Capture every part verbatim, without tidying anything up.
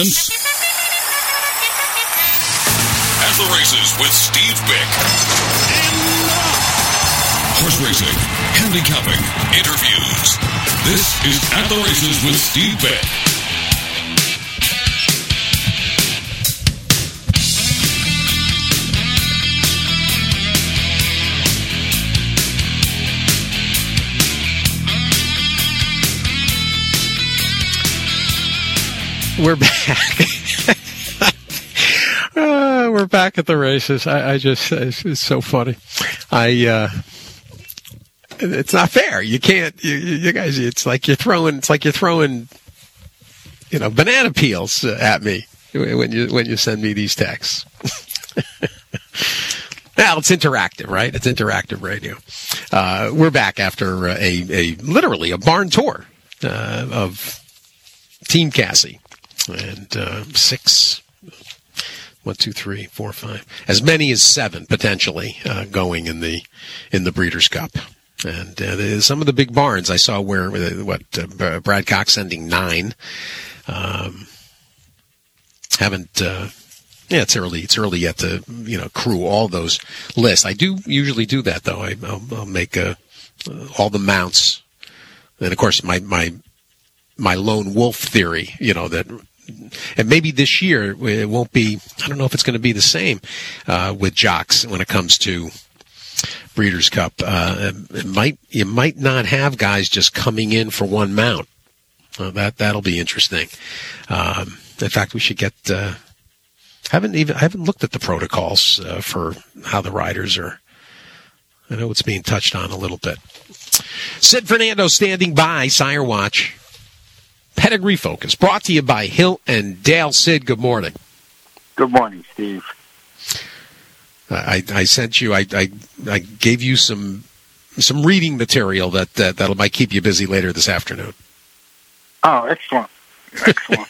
presents At the Races with Steve Bick. Horse racing, handicapping, interviews. This is At the Races with Steve Bick. We're back. uh, we're back at the races. I, I just, it's, it's so funny. I, uh, it's not fair. You can't, you, you guys, it's like you're throwing, it's like you're throwing, you know, banana peels at me when you, when you send me these texts. Well, it's interactive, right? It's interactive radio. Uh, we're back after a, a, literally a barn tour, uh, of Team Cassie. And uh, six, one, two, three, four, five, as many as seven potentially uh, going in the in the Breeders' Cup. And uh, some of the big barns I saw where what uh, Brad Cox sending nine. Um, haven't uh, yeah, it's early. It's early yet to you know crew all those lists. I do usually do that though. I, I'll, I'll make a, uh, all the mounts, and of course my my my lone wolf theory. You know that. And maybe this year it won't be, I don't know if it's going to be the same uh, with jocks when it comes to Breeders' Cup. Uh, it might, you might not have guys just coming in for one mount. Uh, that, that'll be interesting. Um, in fact, we should get, uh, haven't even, I haven't looked at the protocols uh, for how the riders are. I know it's being touched on a little bit. Sid Fernando standing by, Sire Watch. Pedigree Focus, brought to you by Hill and Dale. Sid, good morning. Good morning, Steve. I, I sent you, I, I, I gave you some some reading material that, that that might keep you busy later this afternoon. Oh, excellent. Excellent.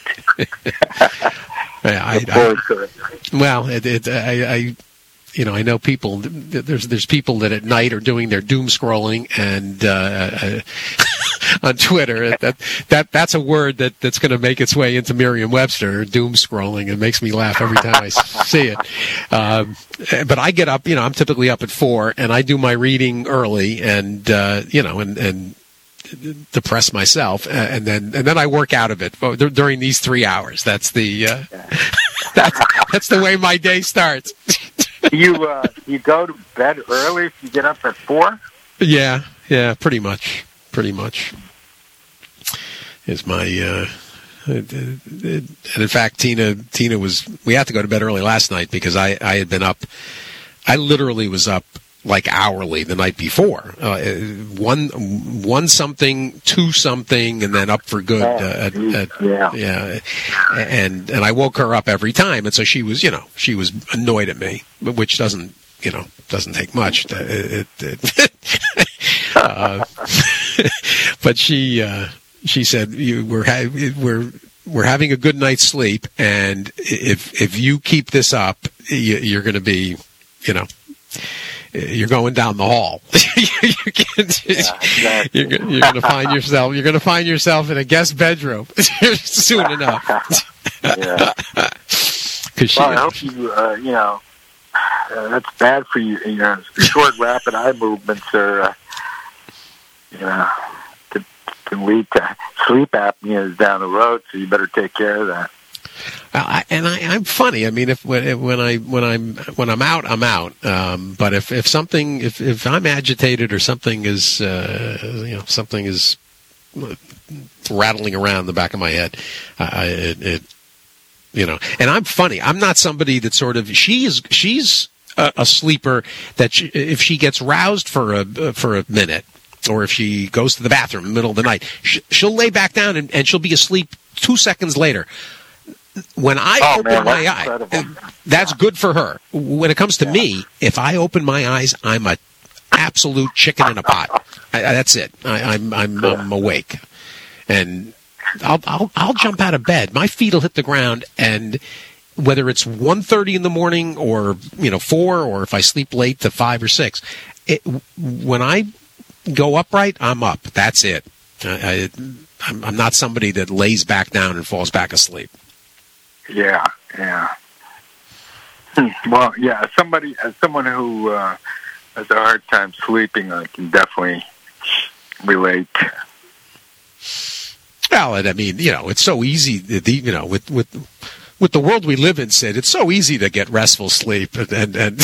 I, I, I, well, it, it, I, I, you know, I know people, there's there's people that at night are doing their doom scrolling and uh, on Twitter. That that that's a word that, that's going to make its way into Merriam-Webster. Doom scrolling. It makes me laugh every time I see it. Um, but I get up. You know, I'm typically up at four, and I do my reading early, and uh, you know, and and depress myself, and then and then I work out of it during these three hours. That's the uh, that's that's the way my day starts. you uh, you go to bed early if you get up at four? Yeah, yeah, pretty much. Pretty much is my, uh, and in fact, Tina, Tina was, we had to go to bed early last night because I, I had been up, I literally was up like hourly the night before, uh, one, one something, two something, and then up for good. Oh, uh, at, at, yeah. yeah. And, and I woke her up every time. And so she was, you know, she was annoyed at me, which doesn't, you know, doesn't take much. It, it, it uh, but she uh, she said you, we're ha- we're we're having a good night's sleep, and if if you keep this up, you, you're going to be, you know, you're going down the hall. you can't, yeah, exactly. You're, you're going to find yourself you're going to find yourself in a guest bedroom soon enough. Yeah. She, well, I hope you uh, you know. Uh, that's bad for you. You know, short, rapid eye movements are, uh, you know, can, can lead to sleep apnea down the road. So you better take care of that. Well, I, and I, I'm funny. I mean, if when, when I when I'm when I'm out, I'm out. Um, but if, if something, if, if I'm agitated or something is, uh, you know, something is rattling around the back of my head, I, it. it You know, and I'm funny. I'm not somebody that sort of, she is, she's a, a sleeper that she, if she gets roused for a, for a minute, or if she goes to the bathroom in the middle of the night, she, she'll lay back down and, and she'll be asleep two seconds later. When I oh, open man, my eyes, that's good for her. When it comes to yeah. me, if I open my eyes, I'm a absolute chicken in a pot. I, that's it. I, I'm, I'm, I'm awake. And, I'll, I'll I'll jump out of bed. My feet will hit the ground, and whether it's one thirty in the morning or you know four, or if I sleep late to five or six, it, when I go upright, I'm up. That's it. I, I, I'm, I'm not somebody that lays back down and falls back asleep. Yeah, yeah. Well, yeah. As somebody, as someone who uh, has a hard time sleeping, I can definitely relate. Well, and I mean, you know, it's so easy. The, you know, with with with the world we live in, Sid, it's so easy to get restful sleep, and and. and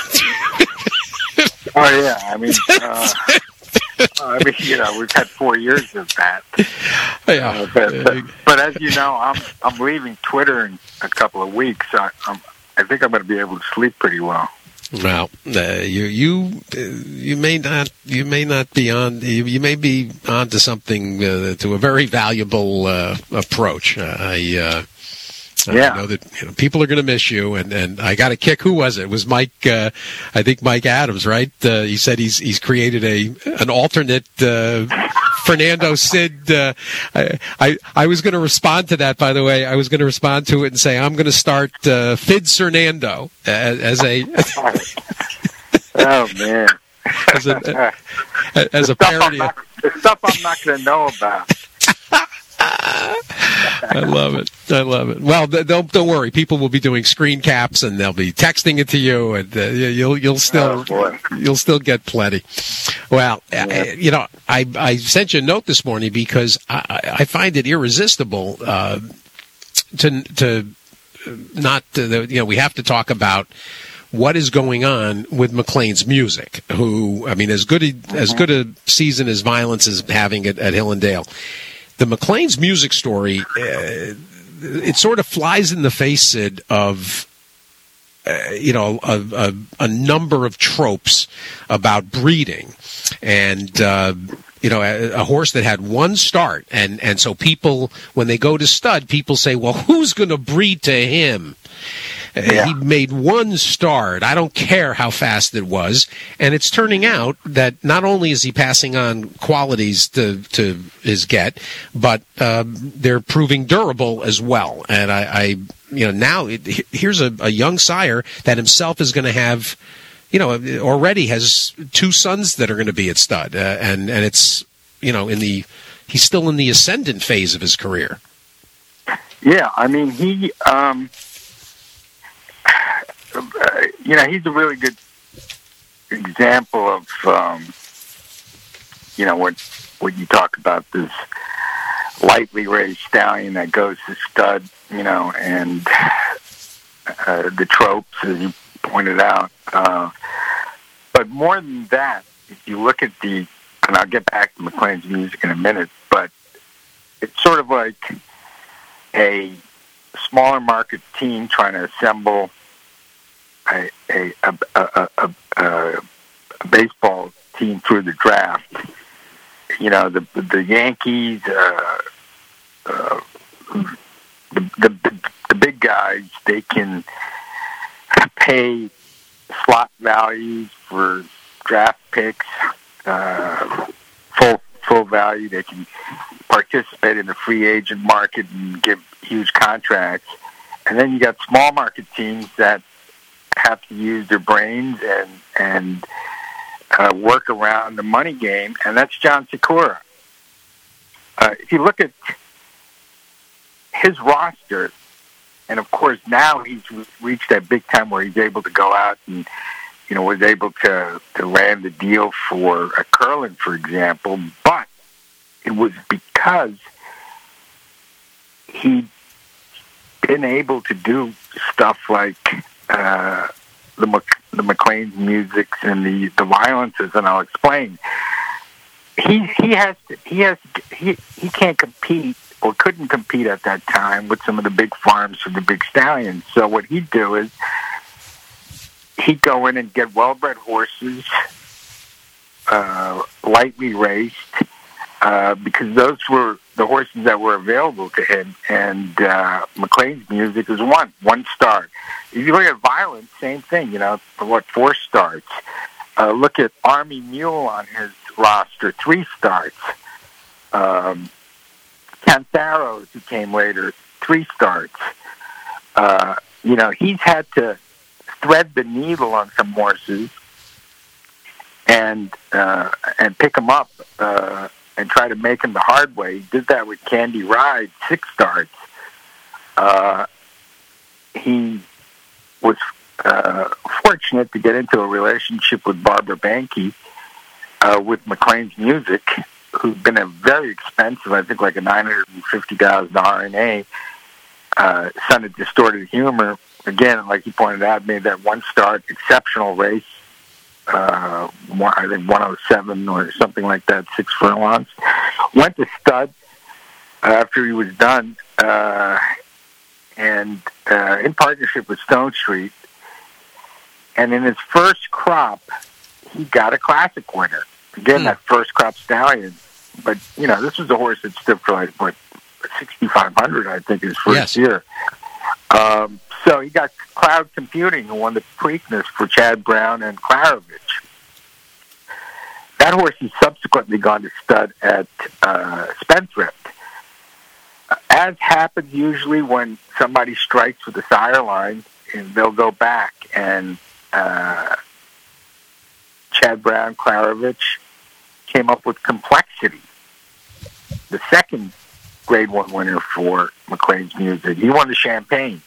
oh yeah, I mean, uh, I mean, you know, we've had four years of that. Yeah, uh, but, but, but as you know, I'm I'm leaving Twitter in a couple of weeks. I, I'm, I think I'm going to be able to sleep pretty well. Well, uh, you you uh, you may not you may not be on you, you may be on to something uh, to a very valuable uh, approach. Uh, I. Uh, Yeah. I know that you know, people are going to miss you, and, and I got a kick. Who was it? It was Mike, uh, I think Mike Adams, right? Uh, he said he's he's created a an alternate uh, Fernando Sid. Uh, I, I I was going to respond to that, by the way. I was going to respond to it and say I'm going to start uh, Fid Fernando as, as a. Oh man! As a, as a the parody. Not, the stuff I'm not going to know about. I love it. I love it. Well, don't don't worry. People will be doing screen caps and they'll be texting it to you, and uh, you'll you'll still oh, you'll still get plenty. Well, yeah. I, you know, I I sent you a note this morning because I, I find it irresistible uh, to to not to, you know we have to talk about what is going on with McLean's music. Who I mean, as good a, mm-hmm. as good a season as Violence is having at, at Hillendale. The McLean's music story, uh, it sort of flies in the face, Sid, of, uh, you know, a, a, a number of tropes about breeding. And, uh, you know, a, a horse that had one start. And, and so people, when they go to stud, people say, well, who's going to breed to him? Yeah. He made one start. I don't care how fast it was. And it's turning out that not only is he passing on qualities to, to his get, but uh, they're proving durable as well. And I, I you know, now it, here's a, a young sire that himself is going to have, you know, already has two sons that are going to be at stud. Uh, and, and it's, you know, in the, he's still in the ascendant phase of his career. Yeah, I mean, he, um, Uh, you know, he's a really good example of, um, you know, what what you talk about, this lightly raised stallion that goes to stud, you know, and uh, the tropes, as you pointed out. Uh, but more than that, if you look at the, and I'll get back to McLean's music in a minute, but it's sort of like a smaller market team trying to assemble A a, a, a, a, a baseball team through the draft. You know, the the Yankees, uh, uh, the, the the big guys, they can pay slot values for draft picks, uh, full full value. They can participate in the free agent market and give huge contracts. And then you got small market teams that have to use their brains and and uh, work around the money game, and that's John Sikora. Uh, if you look at his roster, and of course now he's reached that big time where he's able to go out and, you know, was able to, to land the deal for a Curlin, for example, but it was because he'd been able to do stuff like Uh, the Mc, the McLean's music and the, the Violences, and I'll explain. He he has to, he has he he can't compete or couldn't compete at that time with some of the big farms for the big stallions. So what he'd do is he'd go in and get well-bred horses, uh, lightly raced, uh, because those were the horses that were available to him, and uh, McLean's music is one, one start. If you look at Violence, same thing, you know, what, four starts. Uh, look at Army Mule on his roster, three starts. Um, Cantaros, who came later, three starts. Uh, you know, he's had to thread the needle on some horses and uh, and pick them up uh, and try to make them the hard way. He did that with Candy Ride, six starts. Uh, fortunate to get into a relationship with Barbara Banke, uh, with McLean's Music, who's been a very expensive, I think like a nine hundred fifty thousand dollars N A, uh, son of Distorted Humor. Again, like you pointed out, made that one start, exceptional race. Uh, one, I think one oh seven or something like that, six furlongs. Went to stud after he was done, uh, and uh, in partnership with Stone Street. And in his first crop, he got a classic winner. Again, mm. that first crop stallion. But, you know, this was a horse that stood for like, what, sixty-five hundred, I think, his first yes. year. Um, so he got Cloud Computing, who won the Preakness for Chad Brown and Klarovich. That horse has subsequently gone to stud at uh, Spendthrift. As happens usually when somebody strikes with the sire line, and they'll go back, and uh, Chad Brown, Klarovich came up with Complexity, the second Grade One winner for McLean's Music. He won the Champagne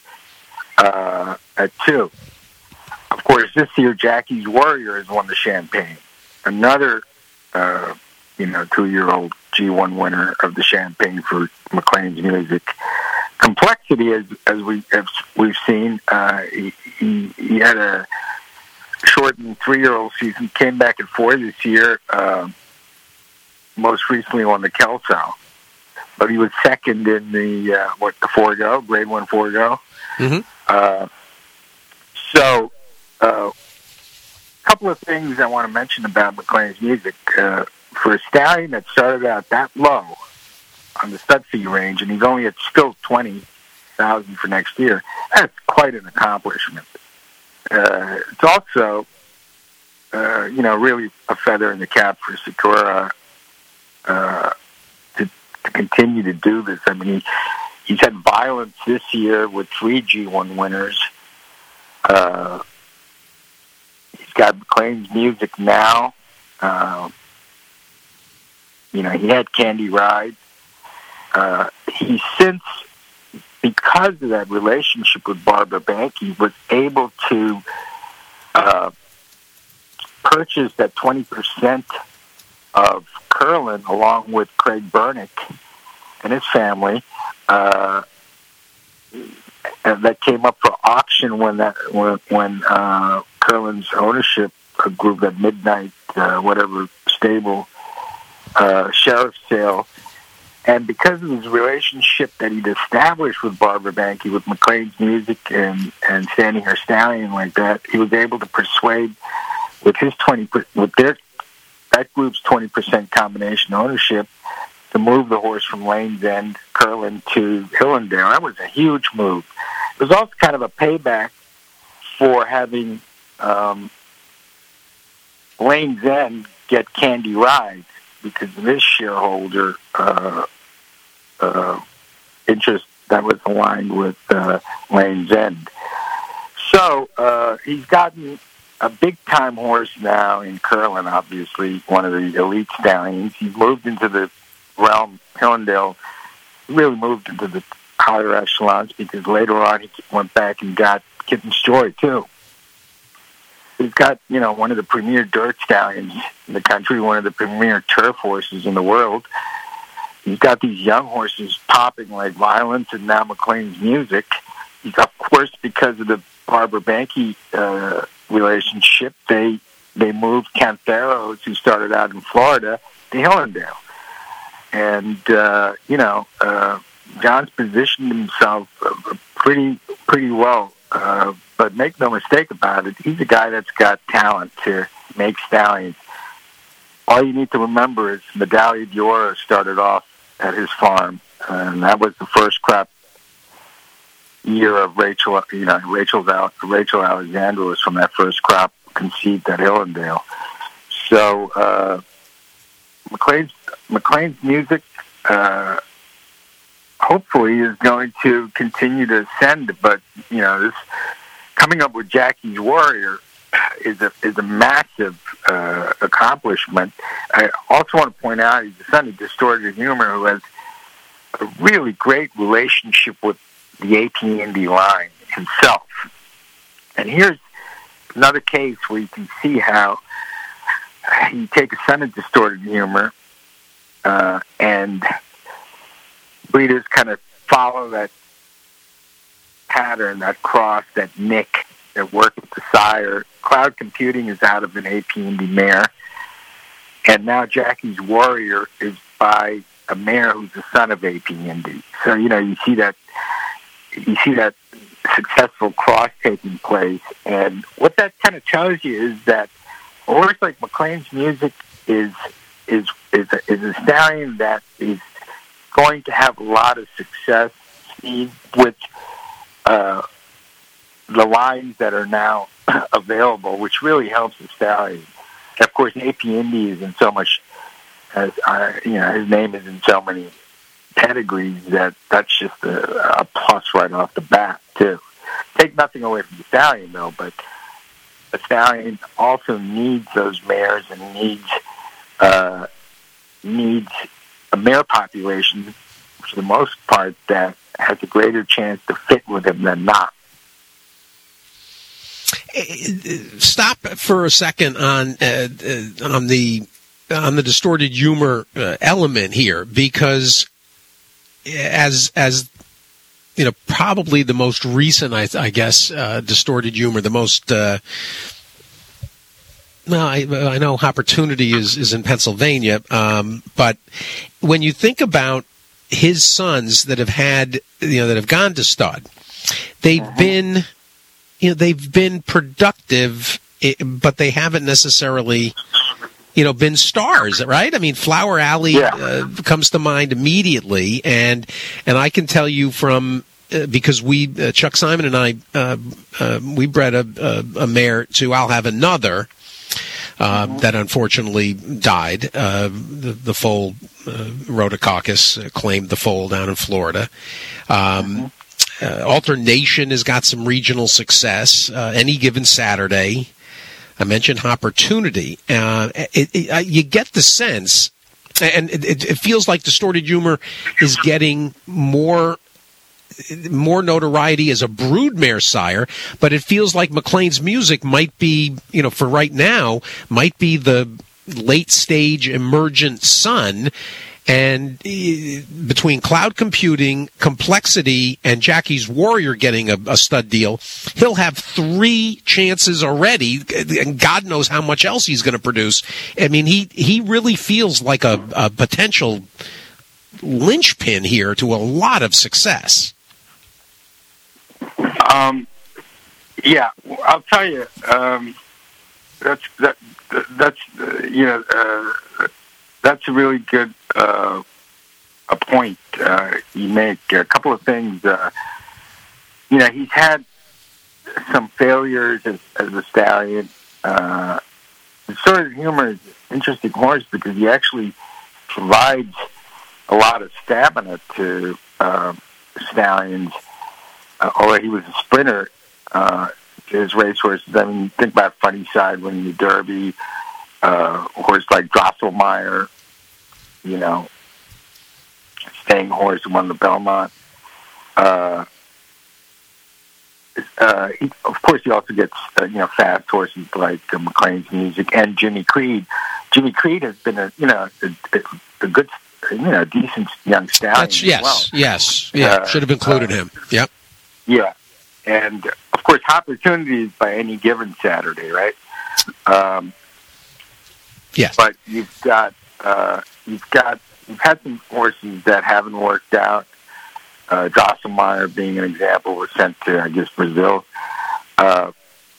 uh, at two. Of course, this year Jackie's Warrior has won the Champagne, another uh, you know two-year-old G one winner of the Champagne for McLean's Music. Complexity, as as we as we've seen, uh, he, he he had a shortened three-year-old season, came back at four this year. Uh, most recently won the Kelso. But he was second in the, uh, what, the four-go, Grade one four-go. Mm-hmm. Uh, so, a uh, couple of things I want to mention about McLean's Music. Uh, for a stallion that started out that low on the stud fee range, and he's only at still twenty thousand dollars for next year, that's quite an accomplishment. Uh, it's also, uh, you know, really a feather in the cap for Sakura, uh, to to continue to do this. I mean, he, he's had Violence this year with three G one winners. Uh, he's got McLean's Music now. Uh, you know, he had Candy Ride. Uh, he since, because of that relationship with Barbara Banke, was able to uh, purchase that twenty percent of Curlin along with Craig Bernick and his family, uh, and that came up for auction when that when, when uh, Curlin's ownership group at Midnight, uh, whatever stable uh, sheriff's sale. And because of his relationship that he'd established with Barbara Banke, with McLean's Music and, and Standing Her Stallion like that, he was able to persuade with his twenty with their that group's twenty percent combination ownership to move the horse from Lane's End, Curlin, to Hillendale. That was a huge move. It was also kind of a payback for having um, Lane's End get Candy Ride, because of his shareholder uh, uh, interest that was aligned with uh, Lane's End. So uh, he's gotten a big-time horse now in Curlin, obviously, one of the elite stallions. He's moved into the realm, Hillendale really moved into the higher echelons, because later on he went back and got Kitten's Joy, too. He's got, you know, one of the premier dirt stallions in the country, one of the premier turf horses in the world. He's got these young horses popping like Violence and now McLean's Music. He's, of course, because of the Barbara Banke uh, relationship, they they moved Canteros, who started out in Florida, to Hillendale. And, uh, you know, uh, John's positioned himself uh, pretty pretty well. Uh, but make no mistake about it, he's a guy that's got talent to make stallions. All you need to remember is Medaglia d'Oro started off at his farm, and that was the first crop year of Rachel, you know, Rachel, Rachel Alexandra was from that first crop conceived at Hillendale. So, uh, McLean's, McLean's Music, uh, hopefully is going to continue to ascend, but, you know, this coming up with Jackie's Warrior is a is a massive uh, accomplishment. I also want to point out he's the son of Distorted Humor, who has a really great relationship with the A P Indy line himself. And here's another case where you can see how you take a son of distorted humor, uh, and breeders kind of follow that pattern, that cross, that nick that worked with the sire. Cloud Computing is out of an A P Indy mare, and now Jackie's Warrior is by a mare who's the son of A P Indy. So, you know, you see that, you see that successful cross taking place, and what that kind of tells you is that a horse like McLean's Music is is is a, is a stallion that is going to have a lot of success with uh, the lines that are now available, which really helps the stallion. And of course, A P Indy is in so much, as uh, you know, his name is in so many pedigrees that that's just a, a plus right off the bat too. Take nothing away from the stallion though, but the stallion also needs those mares and needs uh, needs a mare population, for the most part, that has a greater chance to fit with him than not. Stop for a second on uh, uh, on the on the distorted humor uh, element here, because as as you know, probably the most recent, I, I guess, uh, distorted humor, the most. Uh, well, I, I know Opportunity is is in Pennsylvania, um, but when you think about his sons that have had, you know, that have gone to stud, they've uh-huh. been, you know, they've been productive, but they haven't necessarily, you know, been stars, right? I mean, Flower Alley yeah. uh, comes to mind immediately, and and I can tell you from uh, because we uh, Chuck Simon and I uh, uh, we bred a, a, a mare to I'll Have Another. Uh, mm-hmm. That unfortunately died. Uh, the, the foal, uh, Rhodococcus, uh, claimed the foal down in Florida. Um, mm-hmm. uh, Alternation has got some regional success. Uh, any given Saturday. I mentioned Opportunity. Uh, it, it, uh, you get the sense, and it, it feels like distorted humor is getting more more notoriety as a broodmare sire, but it feels like McLean's Music might be, you know, for right now, might be the late stage emergent son. And between Cloud Computing, Complexity, and Jackie's Warrior getting a, a stud deal, he'll have three chances already, and God knows how much else he's going to produce. I mean, he, he really feels like a, a potential linchpin here to a lot of success. Um, yeah, I'll tell you, um, that's, that, that's, uh, you know, uh, that's a really good, uh, a point, uh, you make. A couple of things, uh, you know, he's had some failures as, as a stallion. Uh, Distorted Humor is an interesting horse because he actually provides a lot of stamina to, uh, stallions. Uh, although he was a sprinter, uh, his racehorses. I mean, think about Funny Side winning the Derby, uh, a horse like Drosselmeyer, you know, Staying Horse who won the Belmont. Uh, uh, he, of course, he also gets, uh, you know, fast horses like uh, McLean's Music and Jimmy Creed. Jimmy Creed has been a, you know, a, a good, you know, decent young stallion. That's, yes, well. yes, yeah, uh, should have included uh, him. Yep. Yeah, and of course, Opportunity is by Any Given Saturday, right? Um, yes. But you've got uh, you've got you've had some horses that haven't worked out. Uh, Drosselmeyer being an example, was sent to, I guess, Brazil. Uh,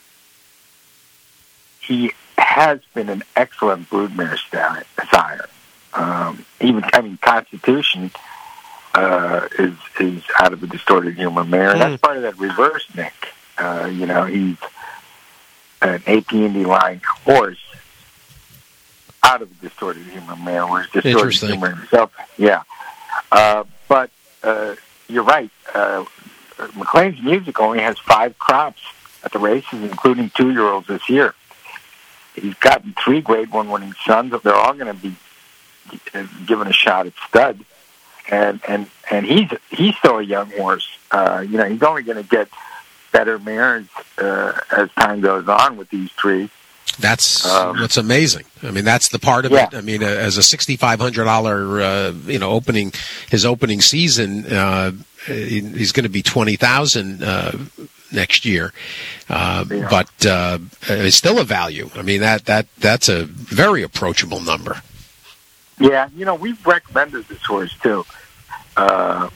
he has been an excellent broodmare stallion, sire. Um, even I mean, Constitution. Uh, is is out of the Distorted Humor mare. And that's part of that reverse nick. Uh, you know, he's an A P Indy line horse out of the Distorted Humor mare, whereas Distorted Humor himself, yeah. Uh, but uh, you're right. Uh, McLean's Music only has five crops at the races, including two-year-olds this year. He's gotten three Grade One winning sons. They're all going to be given a shot at stud. And and and he's he's still a young horse. Uh, you know, he's only going to get better mares uh, as time goes on with these three. That's um, what's amazing. I mean, that's the part of yeah. it. I mean, uh, as a sixty-five hundred dollars, uh, you know, opening his opening season, uh, he, he's going to be twenty thousand uh, next year. Uh, yeah. But uh, it's still a value. I mean, that that that's a very approachable number. Yeah, you know, we've recommended this horse too, uh,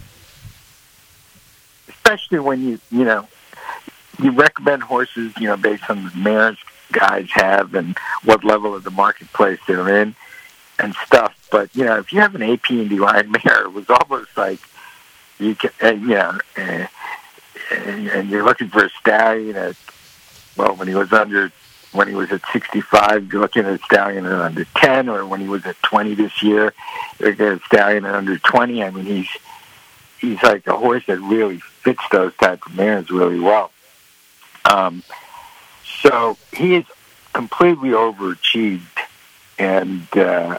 especially when you you know you recommend horses, you know, based on the mares guys have and what level of the marketplace they're in and stuff. But, you know, if you have an A P and D line mare, it was almost like you can, uh, you know, uh, and, and you're looking for a stallion at, well, when he was under, when he was at sixty-five, you're looking at a stallion at under ten, or when he was at twenty this year, you're looking at a stallion at under twenty. I mean, he's, he's like a horse that really fits those type of mares really well. Um, So he is completely overachieved, and, uh,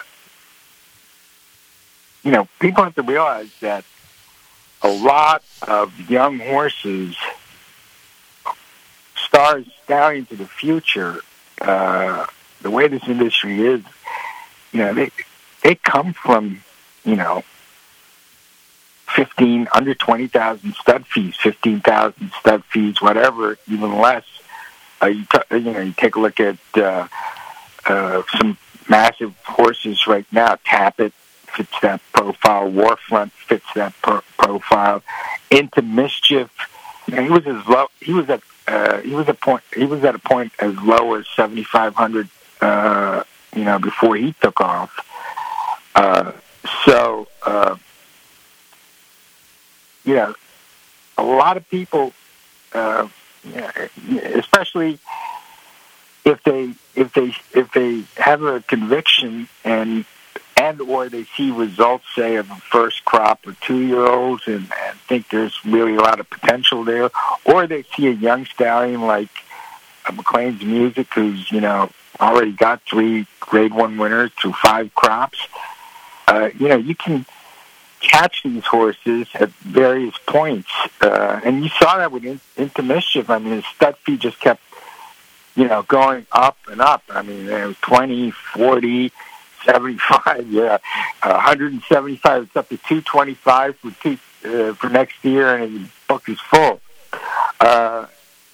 you know, people have to realize that a lot of young horses, stars, stallions of the future, uh, the way this industry is, you know, they, they come from, you know, fifteen, under twenty thousand stud fees, fifteen thousand stud fees, whatever, even less. Uh, you, t- you know, you take a look at uh, uh, some massive horses right now. Tappet fits that profile. Warfront fits that pro- profile. Into Mischief, you know, he was as low. He was at uh, he was a point. He was at a point as low as seventy five hundred. Uh, you know, before he took off. Uh, so, uh, you know, a lot of people. Uh, Yeah, especially if they if they if they have a conviction and and or they see results, say, of a first crop of two year olds and, and think there's really a lot of potential there, or they see a young stallion like uh, McLean's Music, who's you know already got three Grade One winners through five crops. Uh, you know, you can catch these horses at various points. Uh, and you saw that with in, Into Mischief. I mean, his stud fee just kept, you know, going up and up. I mean, it was twenty, forty, seventy-five, yeah, uh, one hundred seventy-five. It's up to two twenty-five for two, uh, for next year, and his book is full. Uh,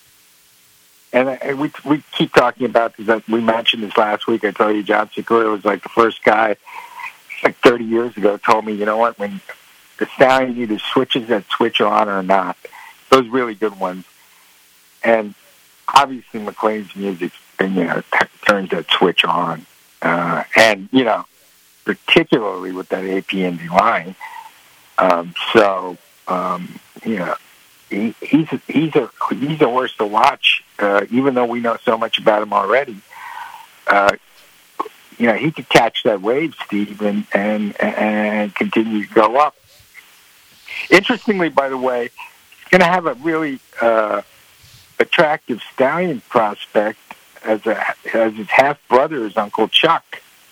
and, and we we keep talking about this. We mentioned this last week. I told you John Sikora was like the first guy like thirty years ago told me, you know what, when the stallion either switches that switch on or not, those really good ones. And obviously McLean's Music, you know, t- turns that switch on. Uh, and, you know, particularly with that A P and D line. Um, so, um, you know, he, he's, a, he's, a, he's a horse to watch, uh, even though we know so much about him already. Uh, You know, he could catch that wave, Steve, and, and and continue to go up. Interestingly, by the way, he's going to have a really uh, attractive stallion prospect as a as his half brother is Uncle Chuck.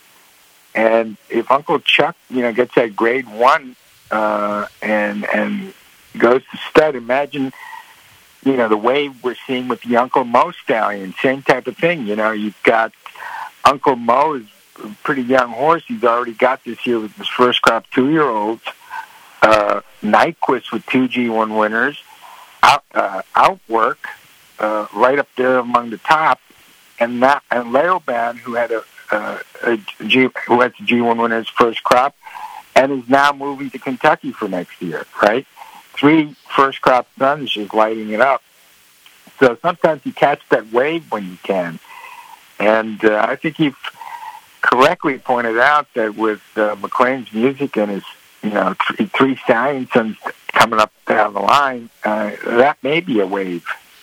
And if Uncle Chuck, you know, gets that Grade One uh, and and goes to stud, imagine, you know, the wave we're seeing with the Uncle Mo stallion, same type of thing. You know, you've got Uncle Mo is a pretty young horse. He's already got this year with his first crop two-year-olds. Uh, Nyquist with two G one winners. Out, uh, Outwork, uh, right up there among the top. And that, and Leoban, who had a, uh, a G, who had the G one winner his first crop, and is now moving to Kentucky for next year, right? Three first crop sons just lighting it up. So sometimes you catch that wave when you can. And uh, I think you've correctly pointed out that with uh, McLean's Music and his, you know, three, three stallion sons coming up down the line, uh, that may be a wave.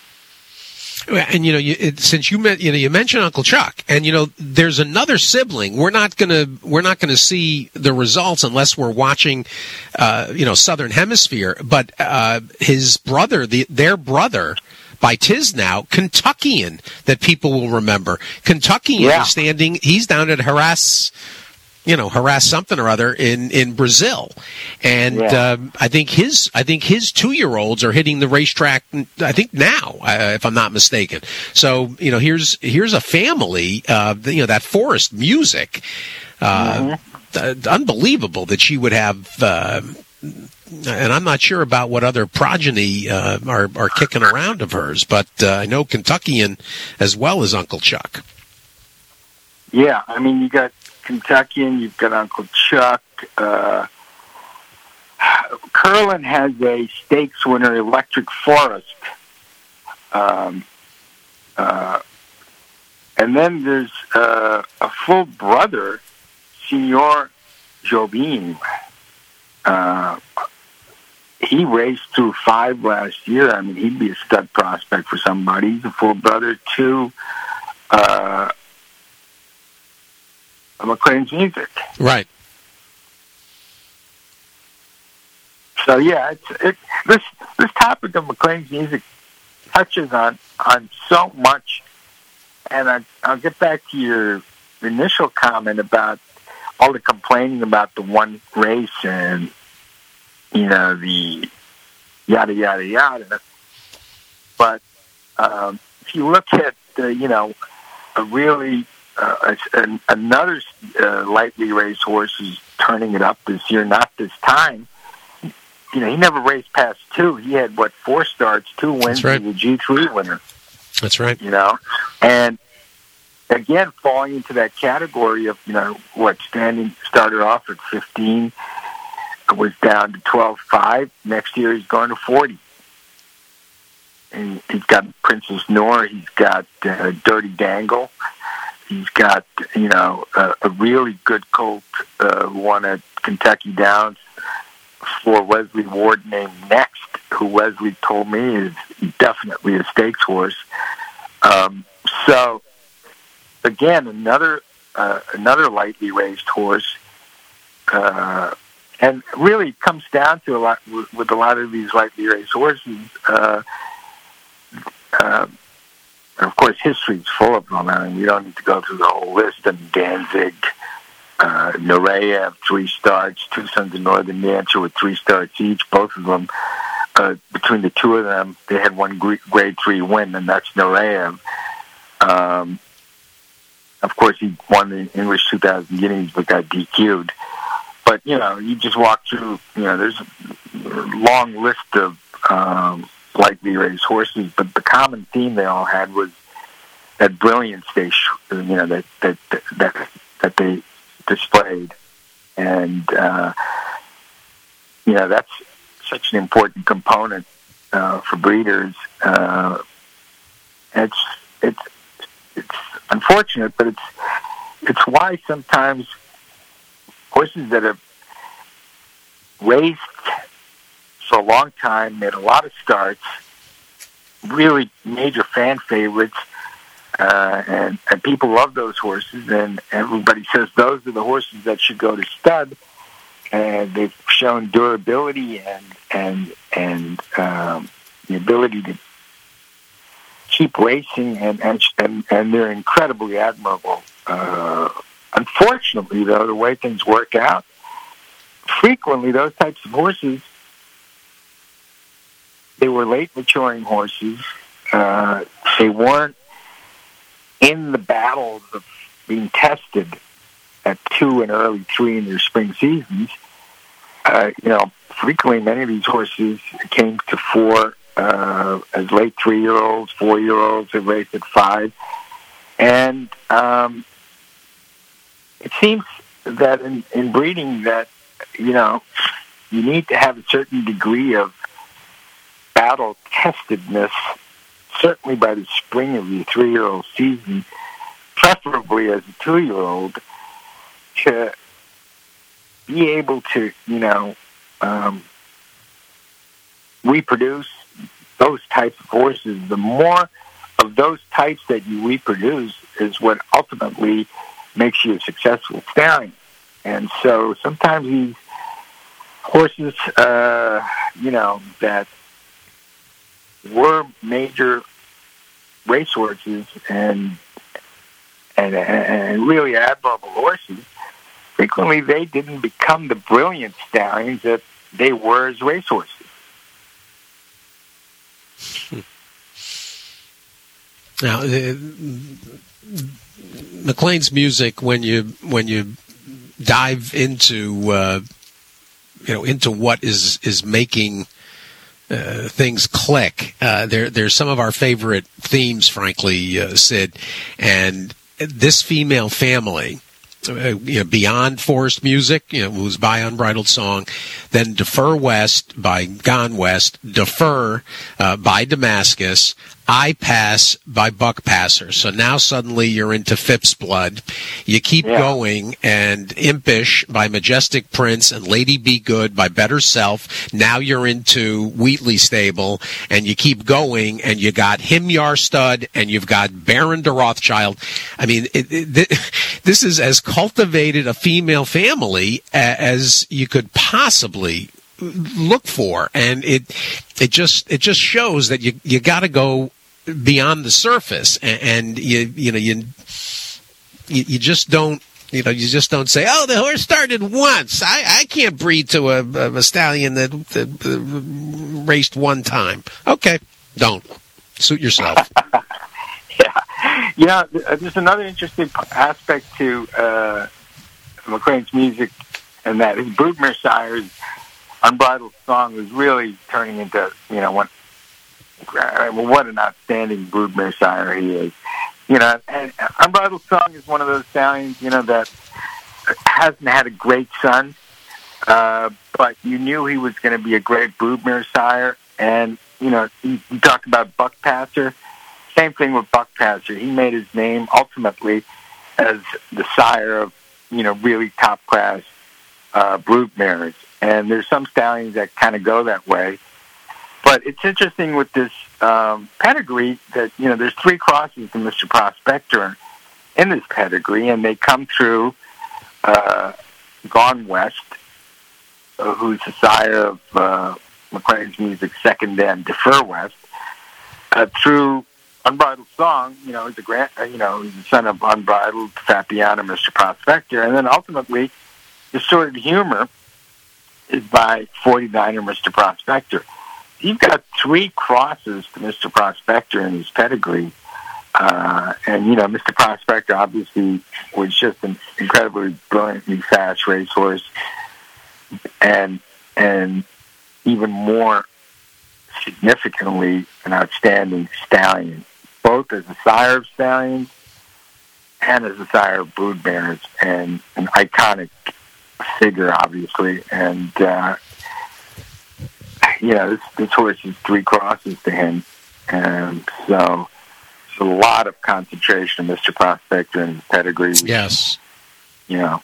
And you know, you, it, since you met, you know, you mentioned Uncle Chuck, and you know, there's another sibling. We're not gonna, we're not gonna see the results unless we're watching, uh, you know, Southern Hemisphere. But uh, his brother, the their brother. By Tiznow, Kentuckian, that people will remember. Kentuckian yeah. is standing, he's down at Harass you know, harass something or other in, in Brazil. And Yeah. um, I think his I think his two-year-olds are hitting the racetrack, I think now, uh, if I'm not mistaken. So, you know, here's here's a family, uh, you know, that Forest music. Uh, mm-hmm. uh, unbelievable that she would have, uh, and I'm not sure about what other progeny uh, are, are kicking around of hers, but uh, I know Kentuckian as well as Uncle Chuck. Yeah, I mean, you got Kentuckian, you've got Uncle Chuck. Uh, Curlin has a stakes winner, Electric Forest. Um, uh, and then there's uh, a full brother, Senor Jobim. Uh, he raced through five last year. I mean, he'd be a stud prospect for somebody. He's a full brother to uh, McLean's Music. Right. So yeah, it's it. This this topic of McLean's Music touches on on so much, and I, I'll get back to your initial comment about all the complaining about the one race and you know the yada yada yada. But um, if you look at uh, you know a really uh, a, another uh, lightly raced horse is turning it up this year, not this time. You know, he never raced past two. He had, what, four starts, two wins, right. He was a G three winner. That's right. You know, and again, falling into that category of, you know, what, standing, started off at fifteen, was down to twelve five. Next year he's going to forty. And he's got Princess Noor. He's got uh, Dirty Dangle. He's got, you know, a, a really good colt, uh, won at Kentucky Downs for Wesley Ward named Next, who Wesley told me is definitely a stakes horse. Um, so, again, another uh, another lightly raced horse. Uh, and really it comes down to a lot with, with a lot of these lightly raced horses. Uh, uh, of course, history's full of them. I mean, we don't need to go through the whole list. And Danzig, uh, Nureyev, three starts, Two Sons of Northern Dancer with three starts each. Both of them, uh, between the two of them, they had one grade three win, and that's Nureyev. Um, of course, he won the English two thousand Guineas, but got D Q'd. But, you know, you just walk through, you know, there's a long list of um, lightly raced horses, but the common theme they all had was that brilliance they, you know, that that that that they displayed, and uh, you know that's such an important component uh, for breeders. Uh, it's it's it's unfortunate, but it's it's why sometimes horses that have raced for a long time, made a lot of starts, really major fan favorites, uh, and, and people love those horses, and everybody says those are the horses that should go to stud, and they've shown durability and and and um, the ability to keep racing, and and and, and they're incredibly admirable. Uh, unfortunately, though, the way things work out, frequently those types of horses, they were late maturing horses. Uh, they weren't in the battles of being tested at two and early three in their spring seasons. Uh, you know, frequently many of these horses came to four uh, as late three-year-olds, four-year-olds, they raced at five. And um, it seems that in, in breeding that, you know, you need to have a certain degree of battle testedness, certainly by the spring of your three-year-old season, preferably as a two-year-old, to be able to, you know, um, reproduce those types of horses. The more of those types that you reproduce is what ultimately makes you a successful stallion. And so sometimes these horses, uh, you know, that were major racehorses and, and and really admirable horses, frequently they didn't become the brilliant stallions that they were as racehorses. Now, uh, McLean's music, when you when you dive into uh, you know into what is is making uh, things click, uh, there there's some of our favorite themes, frankly, uh, Sid, and this female family. Uh, you know, beyond Forest Music, you know, who's by Unbridled Song, then Defer West by Gone West, Defer uh, by Damascus, I Pass by Buck Passer. So now suddenly you're into Phipps Blood. You keep yeah. going, and Impish by Majestic Prince and Lady Be Good by Better Self. Now you're into Wheatley Stable, and you keep going, and you got Himyar Stud, and you've got Baron de Rothschild. I mean, it, it, this is as cultivated a female family as you could possibly look for, and it it just it just shows that you you got to go beyond the surface, and, and you you know you, you you just don't you know you just don't say, oh, the horse started once. I, I can't breed to a, a stallion that, that uh, raced one time. Okay, don't suit yourself. Yeah, you know, there's another interesting aspect to uh, McLean's music, and that his Broodmare Sire's Unbridled Song was really turning into, you know, what, what an outstanding Broodmare Sire he is. You know, and Unbridled Song is one of those stallions, you know, that hasn't had a great son, uh, but you knew he was going to be a great Broodmare Sire. And, you know, you, you talk about Buck Passer. Same thing with Buck Passer. He made his name ultimately as the sire of, you know, really top-class uh, broodmares. And there's some stallions that kind of go that way. But it's interesting with this um, pedigree that, you know, there's three crosses to Mister Prospector in this pedigree, and they come through uh, Gone West, uh, who's the sire of uh, McLean's Music, second and Defer West, uh, through Unbridled Song. You know, he's a grand, uh, you know, he's the son of Unbridled, Fabiana, Mister Prospector, and then ultimately, Distorted Humor is by forty-niner Mister Prospector. You've got three crosses to Mister Prospector in his pedigree, uh, and you know, Mister Prospector obviously was just an incredibly brilliantly fast racehorse, and and even more significantly, an outstanding stallion, both as a sire of stallions and as a sire of broodmares, and an iconic figure, obviously. And, uh, you know, this, this horse is three crosses to him. And so it's a lot of concentration of Mister Prospector and his pedigree. Yes. You know.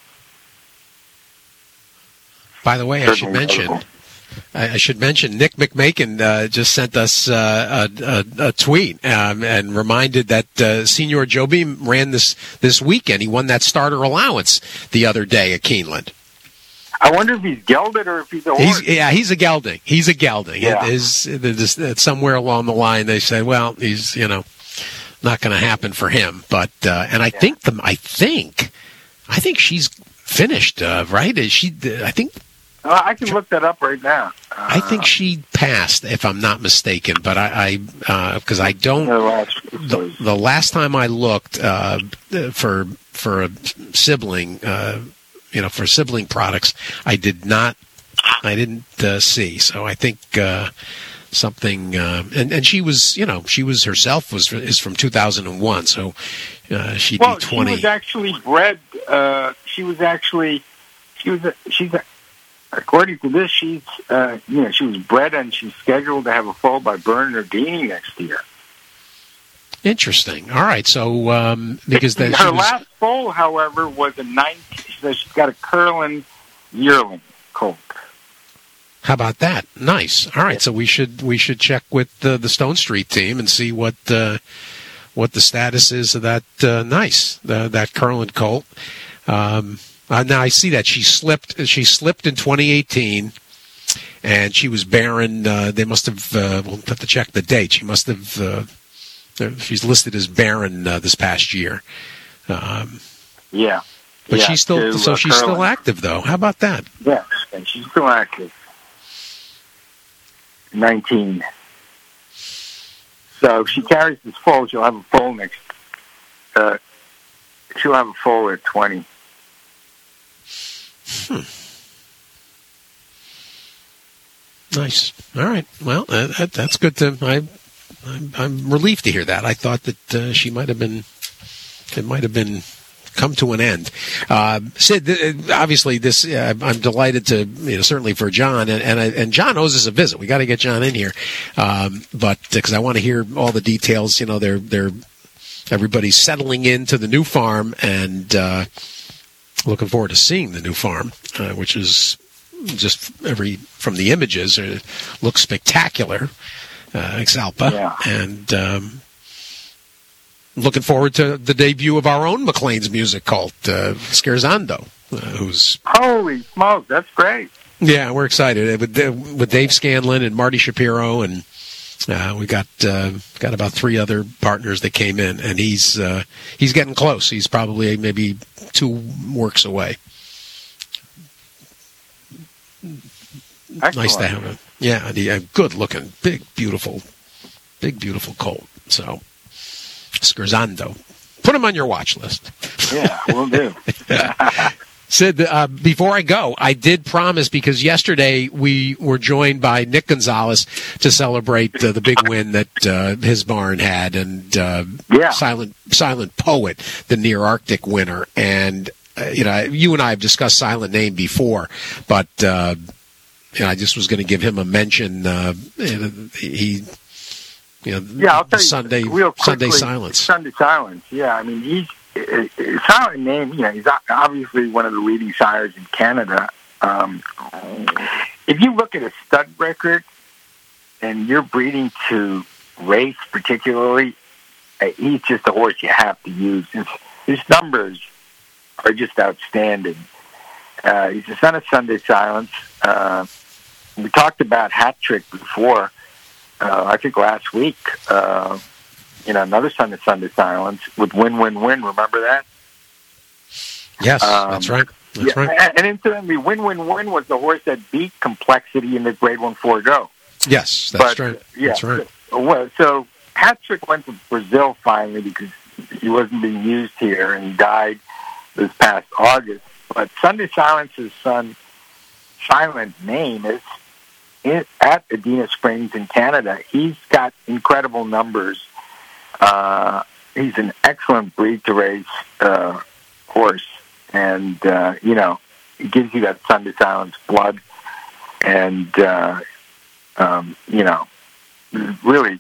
By the way, I should mention... Notable. I should mention Nick McMakin uh, just sent us uh, a, a, a tweet um, and reminded that uh, Senior Joe Beam ran this this weekend. He won that starter allowance the other day at Keeneland. I wonder if he's gelded or if he's a horse. He's, yeah, he's a gelding. He's a gelding. Yeah. It is, it is, somewhere along the line they say, well, he's you know not going to happen for him. But uh, and I yeah. think the I think I think she's finished uh, right. Is she? I think. Uh, I can look that up right now. Uh, I think she passed, if I'm not mistaken, but I, I, because uh, I don't. The, the last time I looked uh, for for a sibling, uh, you know, for sibling products, I did not, I didn't uh, see. So I think uh, something, uh, and and she was, you know, she was herself was is from two thousand one, so uh, she'd well, be twenty. She was actually bred. Uh, she was actually, she was, a, she's. A, According to this, she's, uh, you know, she was bred and she's scheduled to have a foal by Bernardini next year. Interesting. All right, so um, because then her she was... last foal, however, was a nineteen. So she's got a Curlin yearling colt. How about that? Nice. All right, so we should we should check with uh, the Stone Street team and see what uh, what the status is of that. Uh, nice, uh, that Curlin colt. Um, Uh, now I see that she slipped. She slipped in twenty eighteen, and she was barren. Uh, they must have. Uh, we'll have to check the date. She must have. Uh, she's listed as barren uh, this past year. Um, yeah. But yeah, she's still to, so uh, she's still curling. active though. How about that? Yes, and she's still active. nineteen. So if she carries this full, she'll have a full next. Uh, she'll have a full at twenty. Hmm. Nice. All right. Well, uh, that, that's good to. I, I'm, I'm relieved to hear that. I thought that uh, she might have been. It might have been come to an end. Uh, Sid, th- obviously, this uh, I'm delighted to, you know, certainly for John, and and, I, and John owes us a visit. We got to get John in here, um, but because I want to hear all the details. You know, they're they're everybody's settling into the new farm, and uh, looking forward to seeing the new farm, uh, which is just every from the images uh, looks spectacular, uh, Exalpa, yeah. and. Um, Looking forward to the debut of our own McLean's music cult, uh, Scherzando, uh, who's... Holy smokes, that's great. Yeah, we're excited. With, with Dave Scanlon and Marty Shapiro, and uh, we got uh, got about three other partners that came in, and he's uh, he's getting close. He's probably maybe two works away. Excellent. Nice to have him. Yeah, and he, a good-looking, big, beautiful, big, beautiful colt. So... Scherzando. Put him on your watch list. Yeah, we'll do. Sid, uh, before I go, I did promise, because yesterday we were joined by Nick Gonzalez to celebrate uh, the big win that uh, his barn had, and uh, yeah. Silent Silent Poet, the Near Arctic winner. And, uh, you know, you and I have discussed Silent Name before, but uh, you know, I just was going to give him a mention. Uh, he... You know, yeah, I'll tell you Sunday, real quickly, Sunday Silence. Sunday Silence. Yeah, I mean, he's uh, Silent Name. You know, he's obviously one of the leading sires in Canada. Um, if you look at a stud record and you're breeding to race, particularly, uh, he's just a horse you have to use. His, his numbers are just outstanding. Uh, he's the son of Sunday Silence. Uh, we talked about Hat Trick before. Uh, I think last week, uh, you know, another Sunday Sunday Silence with Win Win Win. Remember that? Yes, um, that's right. That's yeah, right. And, and incidentally, Win Win Win was the horse that beat Complexity in the Grade One Four Go. Yes, that's but, right. Yeah, that's right. So, well, so Patrick went to Brazil finally because he wasn't being used here, and he died this past August. But Sunday Silence's son, Silent Name, is in, at Adena Springs in Canada. He's got incredible numbers. Uh, he's an excellent breed to race uh, horse, and uh, you know, it gives you that Sunday Silence blood, and uh, um, you know, really.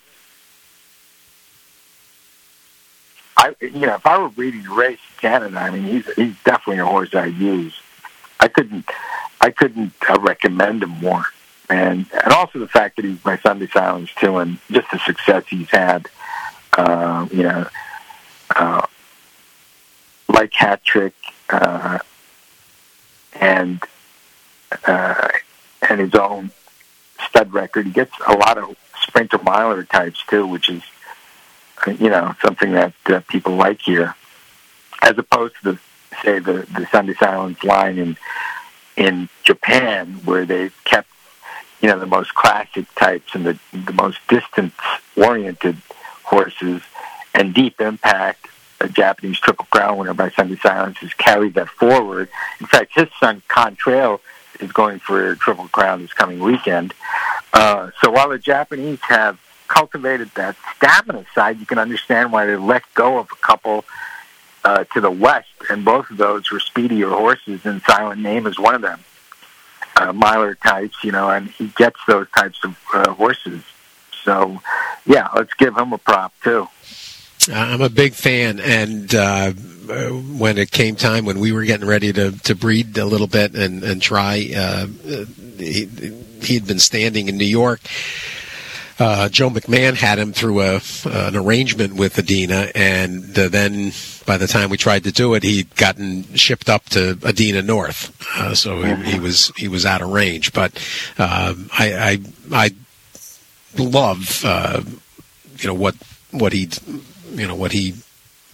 I, you know, if I were breeding to race in Canada, I mean, he's he's definitely a horse I'd use. I couldn't, I couldn't uh, recommend him more, and and also the fact that he's my Sunday Silence too, and just the success he's had. Uh, you know, uh, like Hat Trick, uh, and uh, and his own stud record. He gets a lot of sprinter miler types too, which is, you know, something that uh, people like here, as opposed to the, say, the, the Sunday Silence line in in Japan, where they've kept, you know, the most classic types and the the most distance-oriented horses, and Deep Impact, a Japanese Triple Crown winner by Sunday Silence, has carried that forward. In fact, his son, Contrail, is going for a Triple Crown this coming weekend. Uh, so while the Japanese have cultivated that stamina side, you can understand why they let go of a couple uh, to the west, and both of those were speedier horses, and Silent Name is one of them. Uh, miler types, you know, and he gets those types of uh, horses. So, yeah, let's give him a prop, too. I'm a big fan, and uh, when it came time, when we were getting ready to, to breed a little bit and, and try, uh, he, he'd been standing in New York. Uh, Joe McMahon had him through a, an arrangement with Adena, and uh, then by the time we tried to do it, he'd gotten shipped up to Adena North, uh, so he, he was he was out of range. But um, I, I I love uh, you know what what he you know what he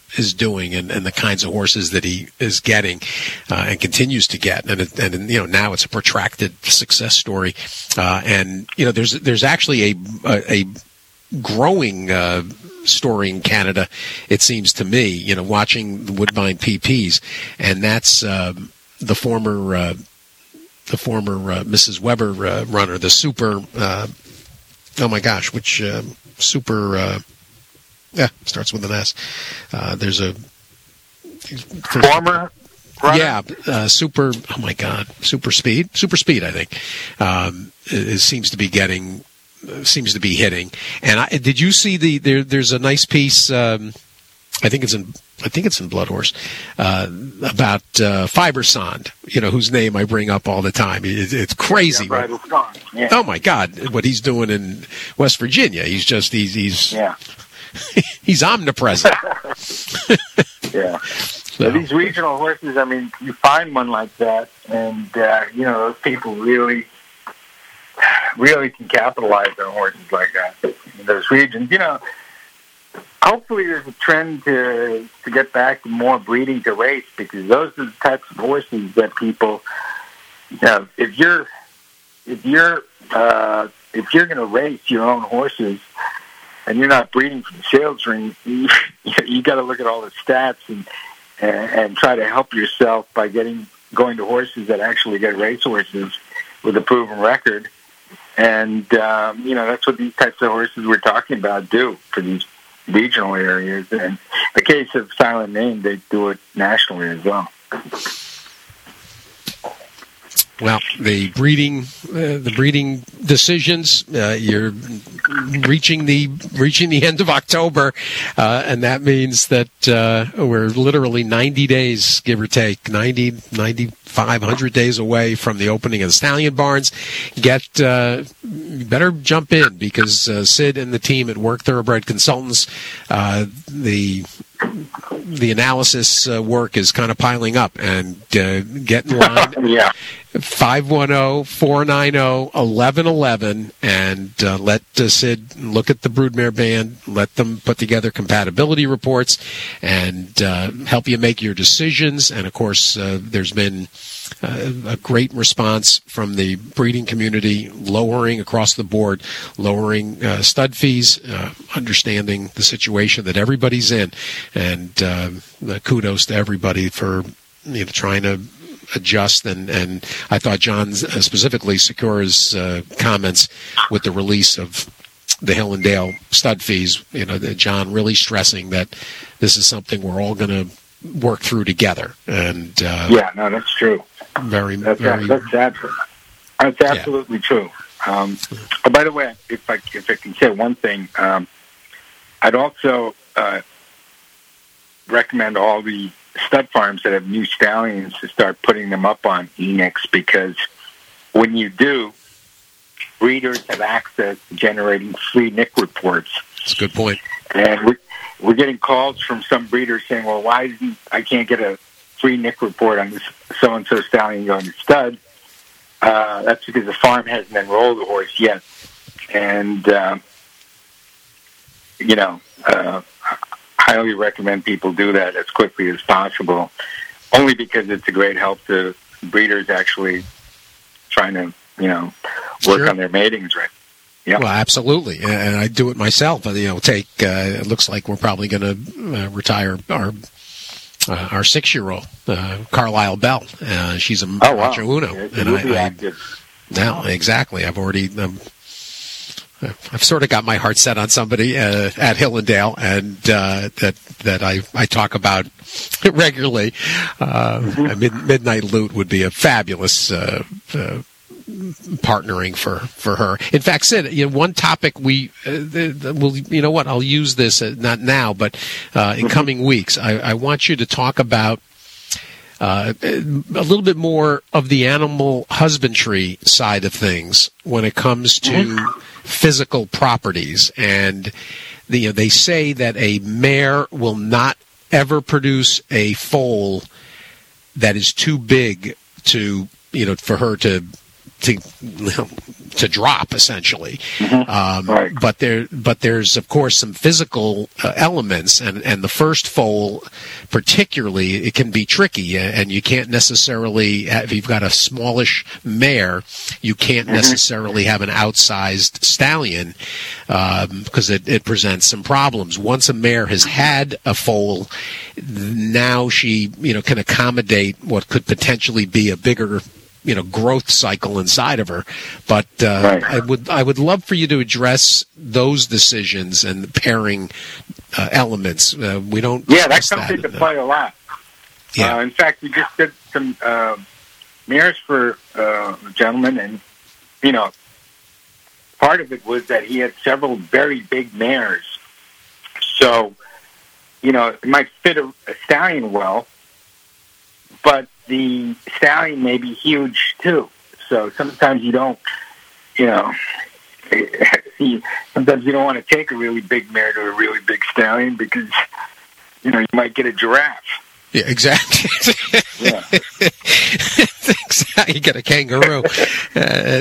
is doing and, and the kinds of horses that he is getting uh, and continues to get. And, it, and, you know, now it's a protracted success story. Uh, and, you know, there's there's actually a, a, a growing uh, story in Canada, it seems to me, you know, watching the Woodbine P Ps. And that's uh, the former uh, the former uh, Missus Weber uh, runner, the super, uh, oh my gosh, which uh, super... Uh, Yeah, starts with an S. Uh, there's a former runner? Yeah, uh, super. Oh my God, super speed, super speed. I think um, it, it seems to be getting, uh, seems to be hitting. And I, did you see the? There, there's a nice piece. Um, I think it's in. I think it's in Blood Horse uh, about uh, Fibersond. You know, whose name I bring up all the time. It, it's crazy. Yeah, right. Yeah. Oh my God, what he's doing in West Virginia. He's just he's he's. Yeah. He's omnipresent. Yeah. So these regional horses, I mean, you find one like that, and, uh, you know, those people really, really can capitalize on horses like that in those regions. You know, hopefully there's a trend to to get back to more breeding to race, because those are the types of horses that people, you know, if you're, if you're, uh, if you're going to race your own horses, and you're not breeding for the sales ring, you, you got to look at all the stats and, and and try to help yourself by getting going to horses that actually get race horses with a proven record. And, um, you know, that's what these types of horses we're talking about do for these regional areas. And in the case of Silent Name, they do it nationally as well. Well, the breeding, uh, the breeding decisions. Uh, you're reaching the reaching the end of October, uh, and that means that uh, we're literally ninety days, give or take, ninety, ninety-five hundred days away from the opening of the Stallion Barns. Get uh, better jump in, because uh, Sid and the team at Work Thoroughbred Consultants, uh, the the analysis uh, work is kind of piling up, and uh, get in line. Yeah. five one zero, four nine zero, one one one one, and uh, let uh, Sid look at the Broodmare band, let them put together compatibility reports, and uh, help you make your decisions. And, of course, uh, there's been uh, a great response from the breeding community, lowering across the board, lowering uh, stud fees, uh, understanding the situation that everybody's in, and uh, kudos to everybody for, you know, trying to adjust. And, and I thought John, uh, specifically Sakura's uh, comments with the release of the Hill and Dale stud fees, you know, John really stressing that this is something we're all going to work through together. And uh, yeah, no, that's true. Very, that's very, that's, absolutely, that's absolutely yeah. true. Um, oh, by the way, if I if I can say one thing, um, I'd also uh, recommend all the stud farms that have new stallions to start putting them up on E N I X, because when you do, breeders have access to generating free N I C reports. That's a good point. And we're, we're getting calls from some breeders saying, well, why isn't, I can't get a free N I C report on this so-and-so stallion going to stud? Uh, that's because the farm hasn't enrolled the horse yet. And, um, you know, uh, highly recommend people do that as quickly as possible, only because it's a great help to breeders actually trying to, you know, work sure. on their matings right. Yep. Well, absolutely, and I do it myself. You know, take uh, it looks like we're probably going to uh, retire our uh, our six-year-old uh, Carlisle Bell. Uh, she's a oh, Macho wow. Uno, yeah, and I, I now exactly. I've already. Um, I've sort of got my heart set on somebody uh, at Hill and Dale, and uh, that that I, I talk about regularly. Uh, mm-hmm. mid, Midnight Loot would be a fabulous uh, uh, partnering for, for her. In fact, Sid, you know, one topic we uh, the, the, well, you know what? I'll use this uh, not now, but uh, in mm-hmm. coming weeks. I, I want you to talk about Uh, a little bit more of the animal husbandry side of things when it comes to mm-hmm. physical properties. And the, you know, they say that a mare will not ever produce a foal that is too big to, you know, for her to to to drop essentially. Mm-hmm. Um, right. But there, but there's of course some physical uh, elements, and and the first foal, particularly, it can be tricky, and you can't necessarily have, if you've got a smallish mare, you can't mm-hmm. necessarily have an outsized stallion because um, it, it presents some problems. Once a mare has had a foal, now she you know can accommodate what could potentially be a bigger you know growth cycle inside of her. But uh, right. I would I would love for you to address those decisions and the pairing uh, elements. Uh, we don't. Yeah, that comes that into in the, play a lot. Yeah. Uh, in fact, we just did some uh, mares for uh, a gentleman, and you know, part of it was that he had several very big mares. So, you know, it might fit a, a stallion well, but the stallion may be huge too. So sometimes you don't, you know, sometimes you don't want to take a really big mare to a really big stallion because, you know, you might get a giraffe. Yeah, exactly. Yeah. Exactly. You get a kangaroo. Uh,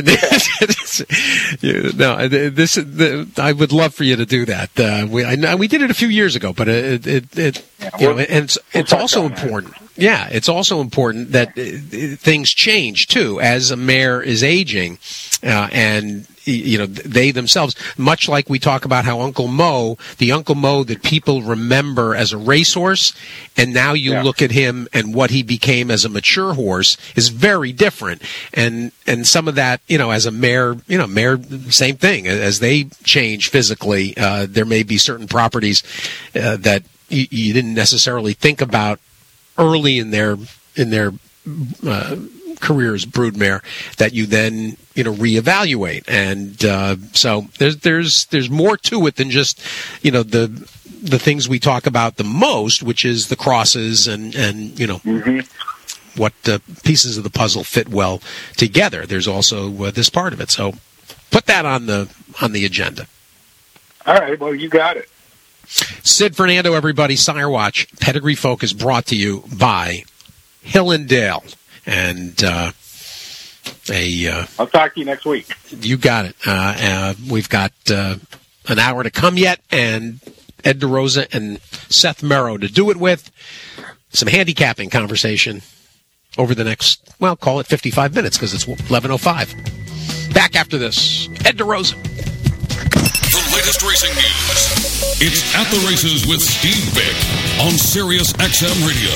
no, this. The, I would love for you to do that. Uh, we I, we did it a few years ago, but it it, it yeah, you we'll, know, and it's, we'll it's also important. That. Yeah, it's also important that uh, things change too as a mare is aging, uh, and you know they themselves. Much like we talk about how Uncle Mo, the Uncle Mo that people remember as a racehorse, and now you yeah. look at him and what he became as a mature horse is very different. And and some of that, you know, as a mare, you know, mare, same thing. As they change physically, uh, there may be certain properties uh, that you, you didn't necessarily think about early in their in their uh, careers, broodmare, that you then you know reevaluate. And uh, so there's there's there's more to it than just you know the the things we talk about the most, which is the crosses and and you know. Mm-hmm. what uh, pieces of the puzzle fit well together. There's also uh, this part of it. So put that on the on the agenda. All right. Well, you got it. Sid Fernando, everybody. Sire Watch Pedigree Focus brought to you by Hill and Dale. And uh, a uh, I'll talk to you next week. You got it. Uh, uh, we've got uh, an hour to come yet, and Ed DeRosa and Seth Merrow to do it with. Some handicapping conversation over the next, well, call it fifty-five minutes because it's eleven oh five. Back after this, Ed DeRosa. The latest racing news. It's At the Races with Steve Bick on Sirius X M Radio.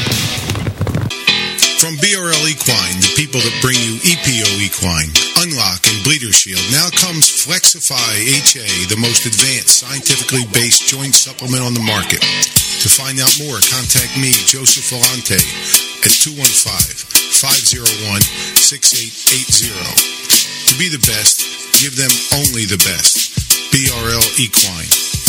From B R L Equine, the people that bring you E P O Equine, Unlock, and Bleeder Shield, now comes Flexify H A, the most advanced, scientifically based joint supplement on the market. To find out more, contact me, Joseph Volante, at two one five, five oh one, six eight eight zero. To be the best, give them only the best. B R L Equine.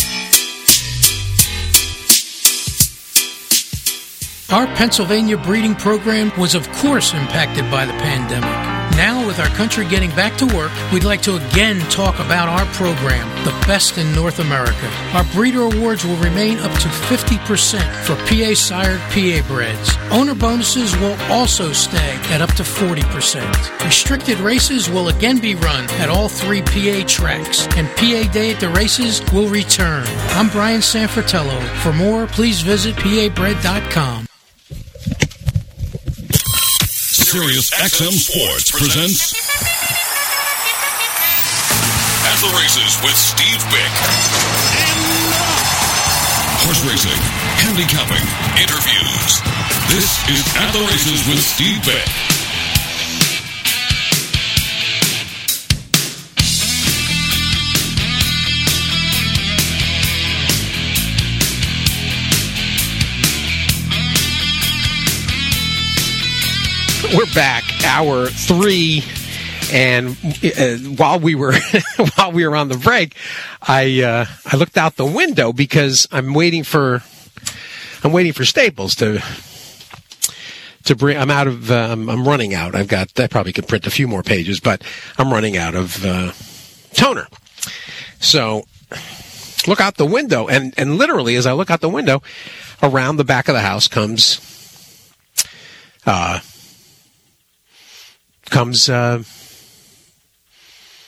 Our Pennsylvania breeding program was, of course, impacted by the pandemic. Now, with our country getting back to work, we'd like to again talk about our program, the best in North America. Our breeder awards will remain up to fifty percent for P A-sired P A breds. Owner bonuses will also stay at up to forty percent. Restricted races will again be run at all three P A tracks, and P A Day at the races will return. I'm Brian Sanfratello. For more, please visit P A bred dot com. Sirius X M Sports presents At the Races with Steve Bick. Horse racing, handicapping, interviews. This is At the Races with Steve Bick. We're back, hour three, and uh, while we were while we were on the break, I uh, I looked out the window because I'm waiting for I'm waiting for Staples to to bring. I'm out of um, I'm running out. I've got I probably could print a few more pages, but I'm running out of uh, toner. So look out the window, and and literally as I look out the window, around the back of the house comes. Uh, comes uh,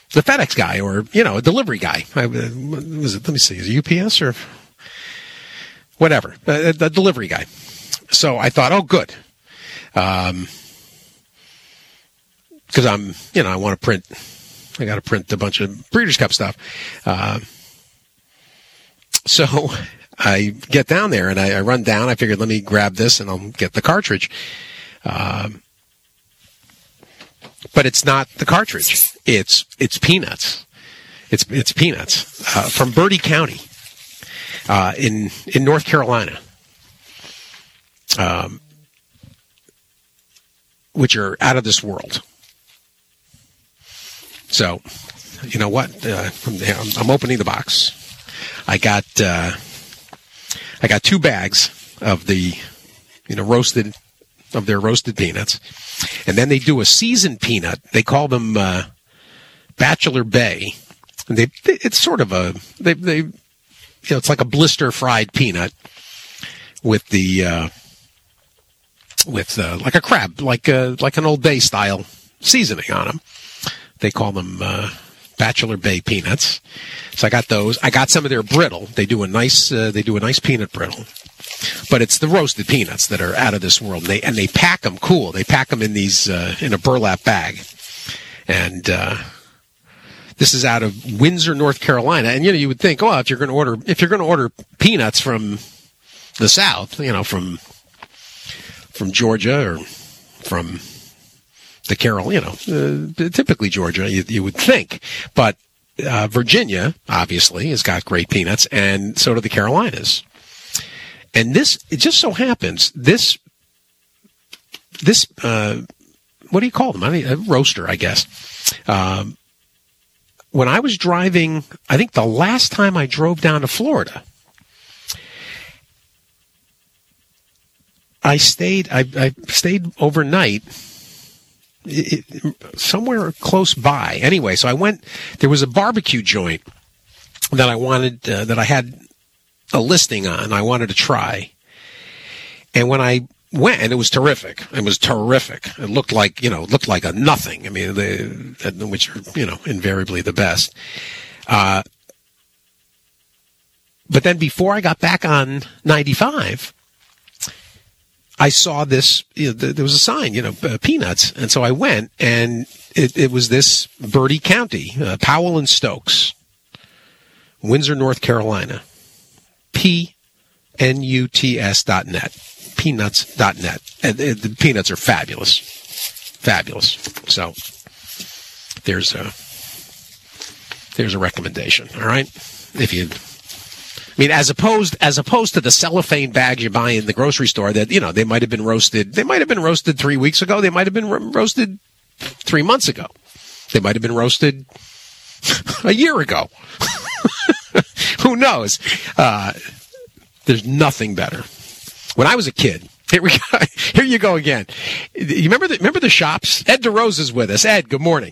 the FedEx guy or, you know, a delivery guy. I, was it, let me see, is it U P S or whatever, the, the delivery guy. So I thought, oh, good. Um, because I'm, you know, I want to print, I got to print a bunch of Breeders' Cup stuff. Uh, so I get down there and I, I run down. I figured, let me grab this and I'll get the cartridge. Um, but it's not the cartridge. It's it's peanuts. It's it's peanuts uh, from Bertie County uh, in in North Carolina, um, which are out of this world. So, you know what? Uh, I'm, I'm opening the box. I got uh, I got two bags of the you know roasted of their roasted peanuts, and then they do a seasoned peanut. They call them uh, Bachelor Bay, and they, they it's sort of a they they you know it's like a blister fried peanut with the uh, with uh, like a crab like a like an Old Bay style seasoning on them. They call them uh, Bachelor Bay peanuts. So I got those. I got some of their brittle. They do a nice uh, they do a nice peanut brittle. But it's the roasted peanuts that are out of this world. And they and they pack them cool. They pack them in these uh, in a burlap bag. And uh, this is out of Windsor, North Carolina. And you know, you would think, oh, if you're going to order if you're going to order peanuts from the South, you know, from from Georgia or from the Carol, you know, uh, typically Georgia, you, you would think. But uh, Virginia, obviously, has got great peanuts, and so do the Carolinas. And this, it just so happens, this, this, uh, what do you call them? I mean, a roaster, I guess. Um, when I was driving, I think the last time I drove down to Florida, I stayed, I, I stayed overnight It, it, somewhere close by. Anyway, so I went, there was a barbecue joint that I wanted, uh, that I had a listing on, I wanted to try. And when I went, and it was terrific. It was terrific. It looked like, you know, it looked like a nothing. I mean, the, which are, you know, invariably the best. Uh, but then before I got back on ninety-five, I saw this, you know, there was a sign, you know, uh, peanuts. And so I went, and it, it was this Bertie County, uh, Powell and Stokes, Windsor, North Carolina, P N U T S dot net, peanuts dot net. And uh, the peanuts are fabulous, fabulous. So there's a, there's a recommendation, all right? If you... I mean, as opposed as opposed to the cellophane bags you buy in the grocery store that, you know, they might have been roasted. They might have been roasted three weeks ago. They might have been ro- roasted three months ago. They might have been roasted a year ago. Who knows? Uh, there's nothing better. When I was a kid, here we go. Here you go again. You remember the remember the shops? Ed DeRose is with us. Ed, good morning.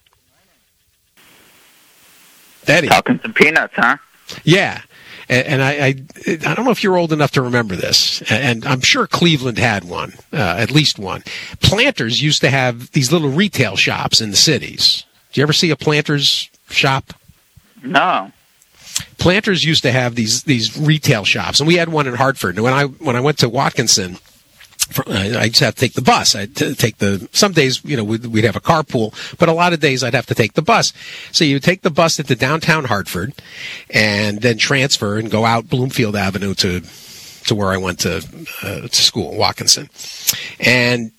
Eddie. Talking some peanuts, huh? Yeah. And I, I, I don't know if you're old enough to remember this, and I'm sure Cleveland had one, uh, at least one. Planters used to have these little retail shops in the cities. Did you ever see a Planters shop? No. Planters used to have these these retail shops, and we had one in Hartford. And when I when I went to Watkinson, I just had to take the bus. I'd take the, some days, you know, we'd, we'd have a carpool, but a lot of days I'd have to take the bus. So you take the bus into downtown Hartford and then transfer and go out Bloomfield Avenue to, to where I went to, uh, to school, Watkinson. And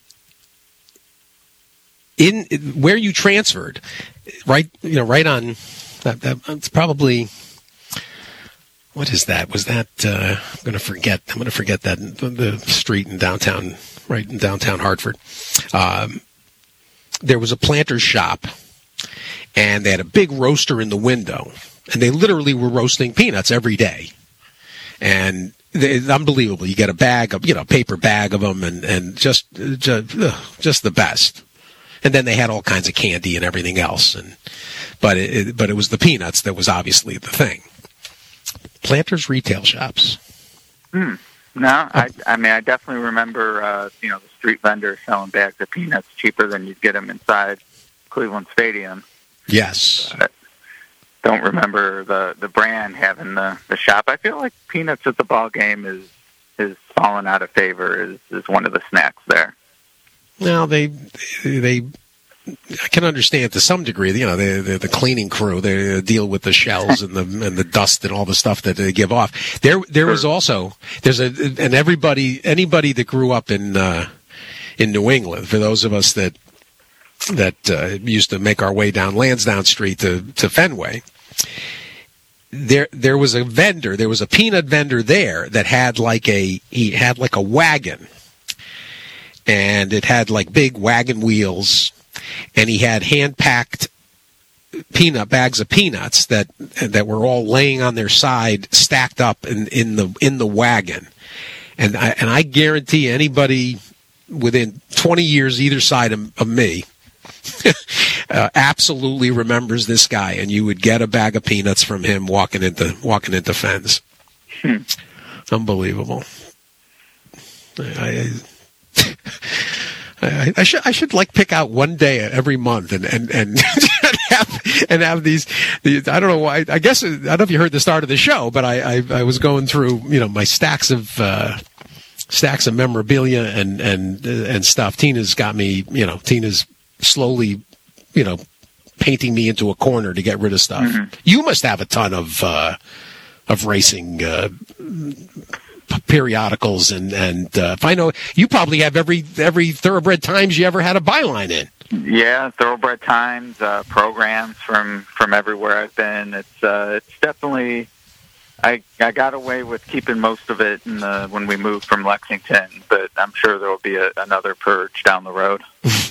in, where you transferred, right, you know, right on, that, that it's probably, what is that? Was that, uh, I'm going to forget, I'm going to forget that, the, the street in downtown, right in downtown Hartford. Um, there was a Planter's shop, and they had a big roaster in the window, and they literally were roasting peanuts every day. And they, it's unbelievable. You get a bag of, you know, paper bag of them, and, and just, just, just the best. And then they had all kinds of candy and everything else. And, but it, it but it was the peanuts that was obviously the thing. Planters retail shops. Hmm. No, I, I mean, I definitely remember, uh, you know, the street vendors selling bags of peanuts cheaper than you'd get them inside Cleveland Stadium. Yes. Uh, don't remember the, the brand having the, the shop. I feel like peanuts at the ball game is is fallen out of favor as, as one of the snacks there. Well, they they I can understand to some degree. You know, the the, the cleaning crew, they deal with the shells and the and the dust and all the stuff that they give off. There there was also there's a and everybody anybody that grew up in uh, in New England. For those of us that that uh, used to make our way down Lansdowne Street to to Fenway. There, there was a vendor. There was a peanut vendor there that had like a he had like a wagon, and it had like big wagon wheels, and he had hand packed peanut bags of peanuts that that were all laying on their side, stacked up in, in the in the wagon, and I and I guarantee anybody within twenty years either side of, of me. uh, absolutely remembers this guy, and you would get a bag of peanuts from him walking into walking into Fens. Hmm. Unbelievable. I, I, I should I should like pick out one day every month and and and have and have these, these. I don't know why. I guess I don't know if you heard the start of the show, but I I, I was going through you know my stacks of. Uh, stacks of memorabilia and and and stuff. Tina's got me. You know, Tina's. slowly, you know, painting me into a corner to get rid of stuff. Mm-hmm. You must have a ton of uh, of racing uh, periodicals, and and uh, if I know, you probably have every every Thoroughbred Times you ever had a byline in. Yeah, Thoroughbred Times uh, programs from from everywhere I've been. It's uh, it's definitely. I I got away with keeping most of it in the, when we moved from Lexington, but I'm sure there will be a, another purge down the road.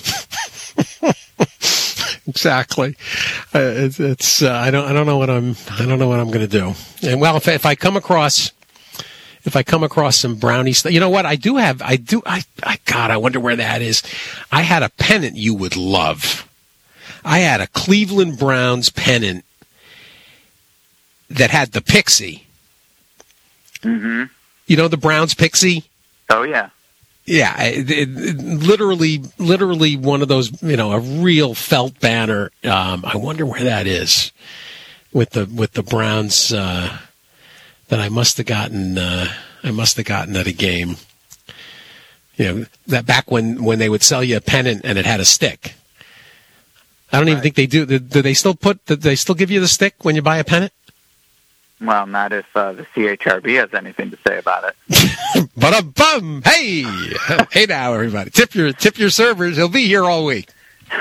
Exactly. Uh, it's, it's uh, I don't I don't know what I'm I don't know what I'm going to do. And well, if if I come across if I come across some brownie stuff, you know what I do have I do I I God I wonder where that is. I had a pennant you would love. I had a Cleveland Browns pennant that had the pixie. Mm-hmm. You know the Browns pixie? Oh yeah. Yeah, it, it, literally, literally one of those, you know, a real felt banner. Um, I wonder where that is with the with the Browns uh, that I must have gotten. Uh, I must have gotten at a game. You know, that back when, when they would sell you a pennant and it had a stick. I don't right. even think they do. Do they still put? Do they still give you the stick when you buy a pennant? Well, not if uh, the C H R B has anything to say about it. But a bum, hey, hey now, everybody, tip your tip your servers. He'll be here all week.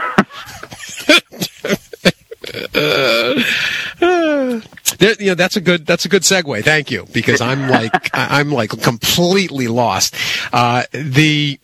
uh, uh, there, you know, that's a good that's a good segue. Thank you, because I'm like I'm like completely lost. Uh, the.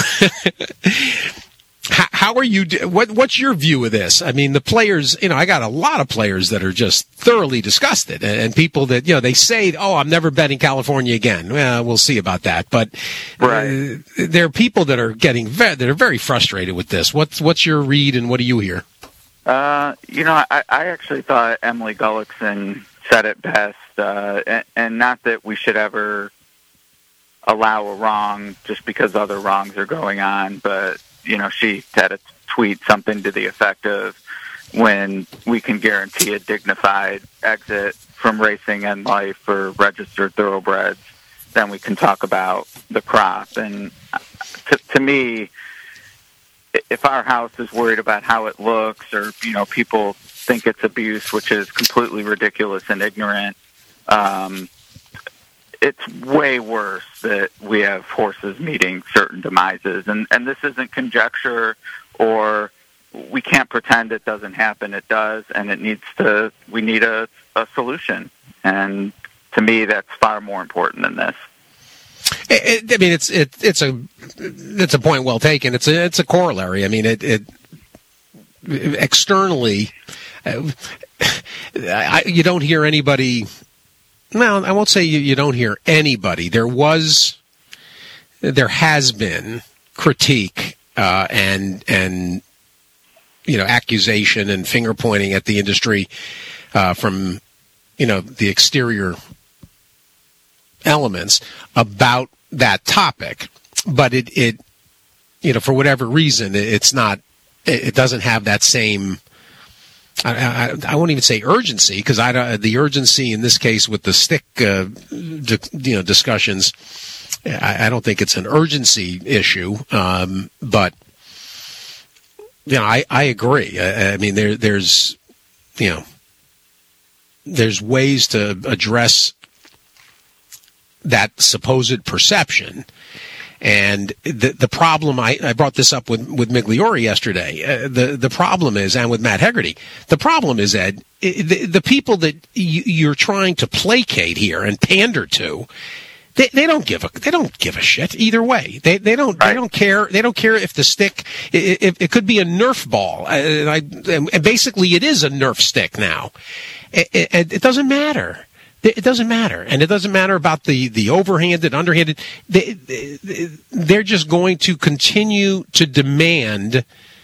How, how are you? What, what's your view of this? I mean, the players. You know, I got a lot of players that are just thoroughly disgusted, and, and people that you know they say, "Oh, I'm never betting California again." Well, we'll see about that. But right. uh, there are people that are getting ve- that are very frustrated with this. What's what's your read, and what do you hear? Uh, you know, I, I actually thought Emily Gullickson said it best, uh, and, and not that we should ever allow a wrong just because other wrongs are going on, but. You know, she had a tweet something to the effect of, when we can guarantee a dignified exit from racing and life for registered thoroughbreds, then we can talk about the crop. And to, to me, if our house is worried about how it looks, or, you know, people think it's abuse, which is completely ridiculous and ignorant, um, it's way worse that we have horses meeting certain demises. And, and this isn't conjecture, or we can't pretend it doesn't happen. It does, and it needs to, we need a, a solution. And to me, that's far more important than this. It, it, I mean, it's it, it's a it's a point well taken. It's a it's a corollary. I mean, it, it externally, uh, I, you don't hear anybody. Well, I won't say you, you don't hear anybody. There was, there has been critique uh, and and you know accusation and finger pointing at the industry uh, from you know the exterior elements about that topic, but it it you know for whatever reason it's not it doesn't have that same I, I, I won't even say urgency, because I the urgency in this case with the stick, uh, di, you know, discussions, I, I don't think it's an urgency issue. Um, but you know, I, I agree. I, I mean, there there's you know there's ways to address that supposed perception. And the the problem, I, I brought this up with, with Migliore yesterday. Uh, the the problem is, and with Matt Hegarty, the problem is, Ed, the, the people that you, you're trying to placate here and pander to, they, they don't give a they don't give a shit either way. They they don't right. they don't care they don't care if the stick it, it, it could be a Nerf ball. And, I, and basically, it is a Nerf stick now. It, it, it doesn't matter. It doesn't matter. And it doesn't matter about the, the overhanded, underhanded. They, they, they're just going to continue to demand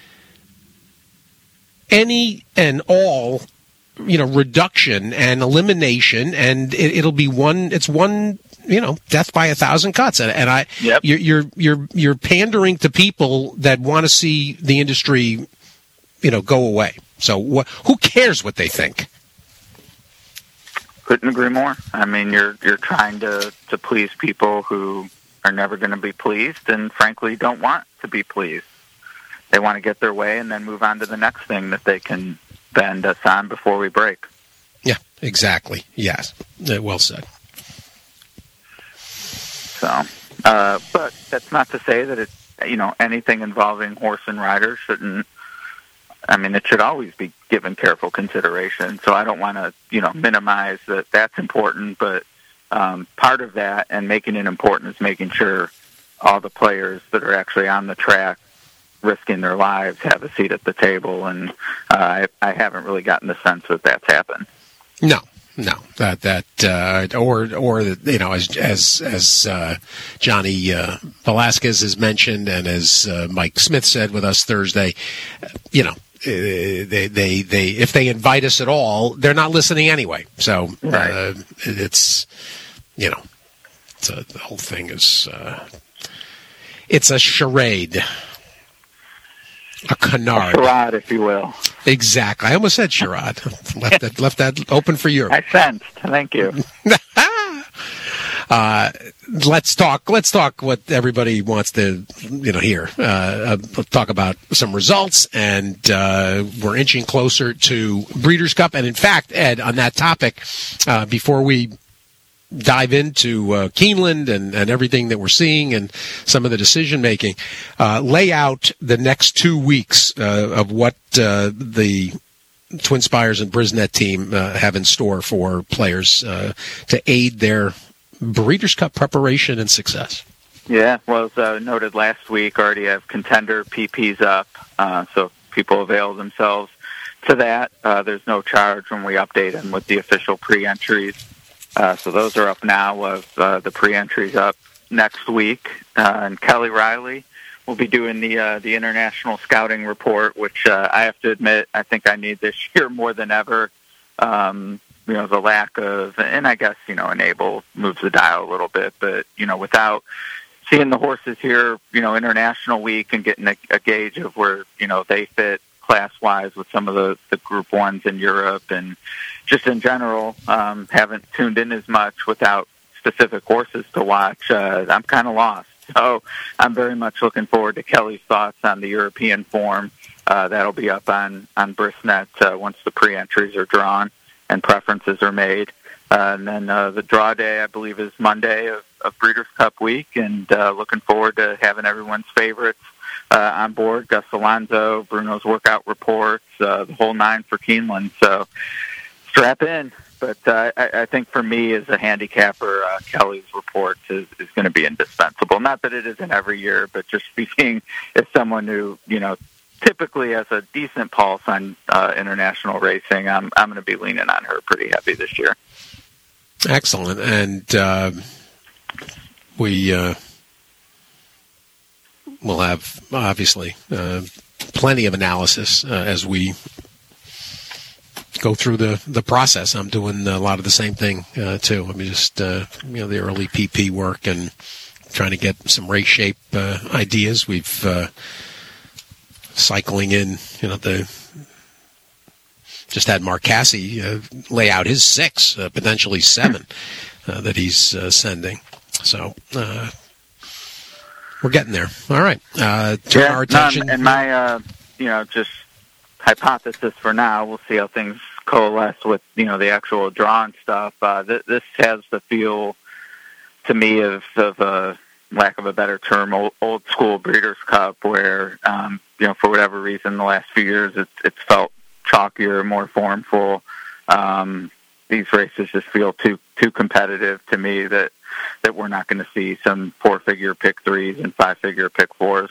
any and all, you know, reduction and elimination. And it, it'll be one, it's one, you know, death by a thousand cuts. And, and I, yep. you're, you're, you're, you're pandering to people that want to see the industry, you know, go away. So wh- who cares what they think? Couldn't agree more. I mean, you're you're trying to, to please people who are never going to be pleased and, frankly, don't want to be pleased. They want to get their way and then move on to the next thing that they can bend us on before we break. Yeah, exactly. Yes. Well said. So, uh, but that's not to say that, it, you know, anything involving horse and rider shouldn't, I mean, it should always be given careful consideration. So I don't want to, you know, minimize that that's important, but um, part of that and making it important is making sure all the players that are actually on the track risking their lives have a seat at the table. And uh, I, I haven't really gotten the sense that that's happened. No, no, that that uh, or or you know, as as as uh, Johnny uh, Velasquez has mentioned, and as uh, Mike Smith said with us Thursday, you know. Uh, they, they, they, if they invite us at all, they're not listening anyway. So, right. uh, it's, you know, it's a, the whole thing is, uh, it's a charade. A canard. A charade, if you will. Exactly. I almost said charade. left that, left that open for you. I sensed. Thank you. Uh, let's talk. Let's talk what everybody wants to, you know, hear. Uh, uh, let's talk about some results, and uh, we're inching closer to Breeders' Cup. And in fact, Ed, on that topic, uh, before we dive into uh, Keeneland and, and everything that we're seeing and some of the decision making, uh, lay out the next two weeks uh, of what uh, the Twin Spires and Brisnet team uh, have in store for players uh, to aid their Breeders' Cup preparation and success. Yeah, well, as uh, noted last week, already have contender P Ps up, uh, so people avail themselves to that. Uh, there's no charge when we update them with the official pre-entries. Uh, so those are up now. Of uh, the pre-entries up next week, uh, and Kelly Riley will be doing the uh, the international scouting report, which uh, I have to admit I think I need this year more than ever. Um, You know, the lack of, and I guess, you know, Enable moves the dial a little bit, but, you know, without seeing the horses here, you know, international week and getting a, a gauge of where, you know, they fit class-wise with some of the, the Group Ones in Europe and just in general, um, haven't tuned in as much without specific horses to watch. Uh, I'm kind of lost. So I'm very much looking forward to Kelly's thoughts on the European form. Uh, that'll be up on, on Brisnet uh, once the pre-entries are drawn and preferences are made. Uh, and then uh, the draw day, I believe, is Monday of, of Breeders' Cup week, and uh, looking forward to having everyone's favorites uh, on board. Gus Alonso, Bruno's workout reports, uh, the whole nine for Keeneland. So strap in. But uh, I, I think for me as a handicapper, uh, Kelly's reports is, is going to be indispensable. Not that it isn't every year, but just speaking as someone who, you know, typically has a decent pulse on uh, international racing, I'm I'm going to be leaning on her pretty heavy this year. Excellent, and uh, we uh, will have obviously uh, plenty of analysis uh, as we go through the, the process. I'm doing a lot of the same thing uh, too. I mean, just uh, you know, the early P P work and trying to get some race shape uh, ideas. We've uh, cycling in, you know, the just had Mark Casse uh, lay out his six, uh, potentially seven, uh, that he's uh, sending. So uh, we're getting there. All right. Uh, turn yeah, our attention. No, and my, uh, you know, just hypothesis for now, we'll see how things coalesce with, you know, the actual draw and stuff. Uh, th- this has the feel to me of, of a lack of a better term, old, old school Breeders' Cup, where, um, you know, for whatever reason, the last few years it's, it's felt chalkier, more formful. Um, these races just feel too too competitive to me that, that we're not going to see some four-figure pick threes and five-figure pick fours.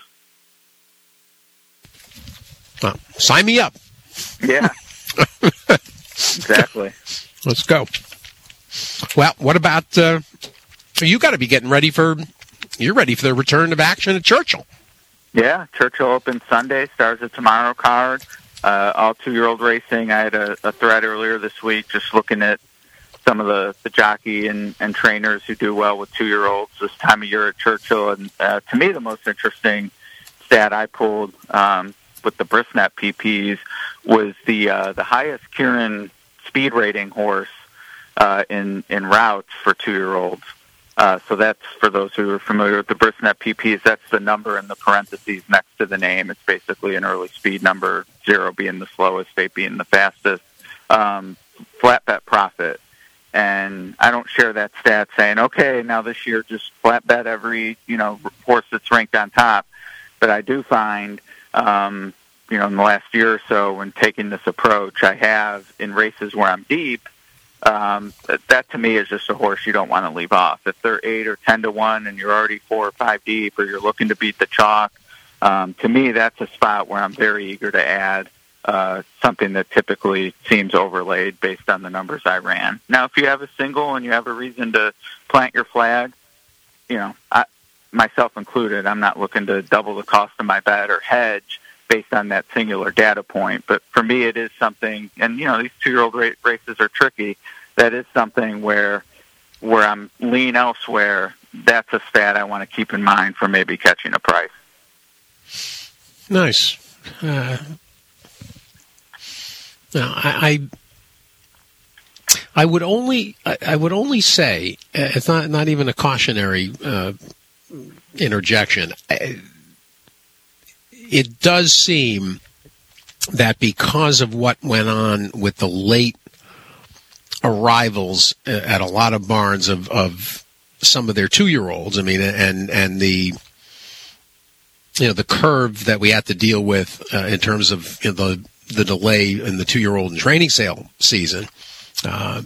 Well, sign me up. Yeah. Exactly. Let's go. Well, what about, uh, you got to be getting ready for, you're ready for the return of action at Churchill. Yeah, Churchill Open Sunday, Stars of Tomorrow card. Uh, all two-year-old racing. I had a, a thread earlier this week just looking at some of the, the jockey and, and trainers who do well with two-year-olds this time of year at Churchill. And uh, to me, the most interesting stat I pulled um, with the Brisnet P Ps was the uh, the highest Kieran speed rating horse uh, in in routes for two-year-olds. Uh, so that's, for those who are familiar with the Brisnet P Ps, that's the number in the parentheses next to the name. It's basically an early speed number, zero being the slowest, eight being the fastest. Um, flat bet profit. And I don't share that stat saying, okay, now this year just flat bet every, you know, horse that's ranked on top. But I do find, um, you know, in the last year or so when taking this approach, I have in races where I'm deep, Um, that, that to me is just a horse you don't want to leave off. If they're eight or ten to one, and you're already four or five deep, or you're looking to beat the chalk, um, to me that's a spot where I'm very eager to add uh, something that typically seems overlaid based on the numbers I ran. Now, if you have a single and you have a reason to plant your flag, you know, I, myself included, I'm not looking to double the cost of my bet or hedge based on that singular data point. But for me, it is something, and, you know, these two-year-old ra- races are tricky. That is something where where I'm lean elsewhere. That's a stat I want to keep in mind for maybe catching a price. Nice. Uh, no, I, I I would only I, I would only say uh, it's not not even a cautionary uh, interjection. I, It does seem that because of what went on with the late arrivals at a lot of barns of, of some of their two-year-olds, I mean, and and the you know the curve that we had to deal with uh, in terms of you know, the the delay in the two-year-old and training sale season, uh,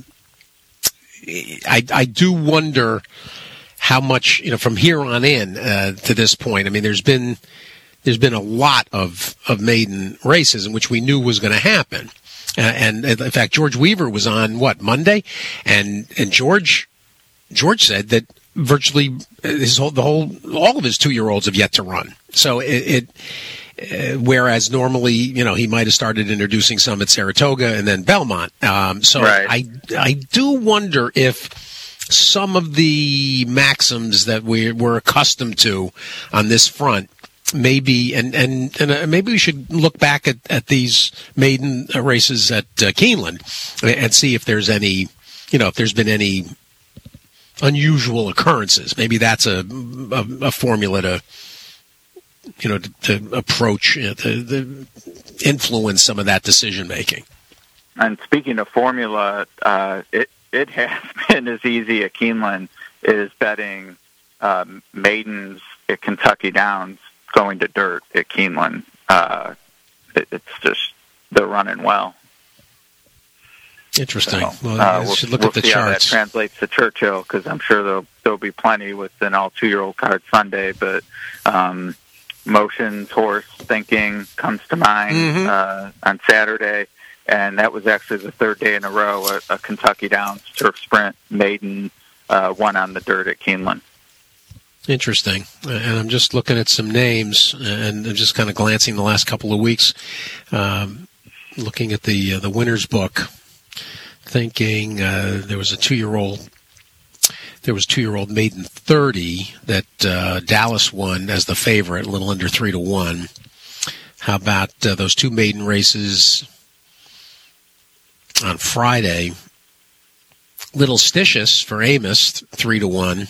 I I do wonder how much you know from here on in uh, to this point. I mean, there's been. There's been a lot of, of maiden races in which we knew was going to happen. Uh, and in fact, George Weaver was on, what, Monday? And and George George said that virtually his whole, the whole, all of his two-year-olds have yet to run. So it, it uh, whereas normally, you know, he might have started introducing some at Saratoga and then Belmont. Um, so right. I, I do wonder if some of the maxims that we we're accustomed to on this front maybe, and, and, and uh, maybe we should look back at, at these maiden races at uh, Keeneland and see if there's any, you know, if there's been any unusual occurrences. Maybe that's a, a, a formula to, you know, to, to approach, you know, to, to influence some of that decision making. And speaking of formula, uh, it, it has been as easy at Keeneland as betting um, maidens at Kentucky Downs going to dirt at Keeneland. Uh, it, it's just, they're running well. Interesting. So, well, uh, we we'll, should look we'll at the see charts. How that translates to Churchill, because I'm sure there'll, there'll be plenty with an all two-year-old card Sunday, but um, Motions, Horse, Thinking comes to mind mm-hmm. uh, on Saturday, and that was actually the third day in a row a, a Kentucky Downs Turf Sprint maiden uh, won on the dirt at Keeneland. Interesting. And I'm just looking at some names and just kind of glancing the last couple of weeks, um, looking at the uh, the winner's book, thinking uh, there was a two-year-old, there was two-year-old maiden thirty that uh, Dallas won as the favorite, a little under three to one. How about uh, those two maiden races on Friday. Little Stitious for Amos, three to one,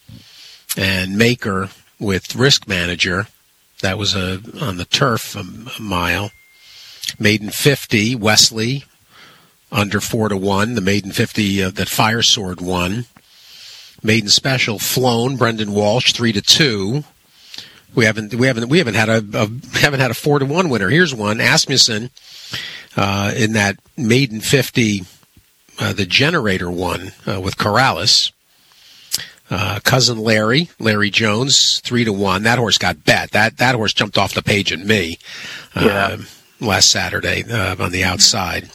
and Maker with Risk Manager. That was a on the turf, a, a mile. Maiden fifty, Wesley, under four to one. The Maiden fifty uh, that Firesword won. Maiden Special, Flown, Brendan Walsh, three to two. We haven't we haven't we haven't had a, a haven't had a four to one winner. Here's one, Asmussen, uh, in that Maiden fifty, uh, the Generator won uh, with Corrales. Uh, Cousin Larry, Larry Jones, three to one. That horse got bet. That that horse jumped off the page in me uh, yeah. last Saturday uh, on the outside.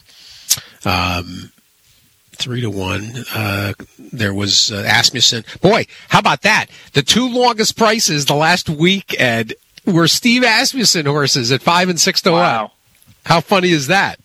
Um, three to one. Uh, there was uh, Asmussen. Boy, how about that? The two longest prices the last week, Ed, were Steve Asmussen horses at five and six to wow. one. How funny is that?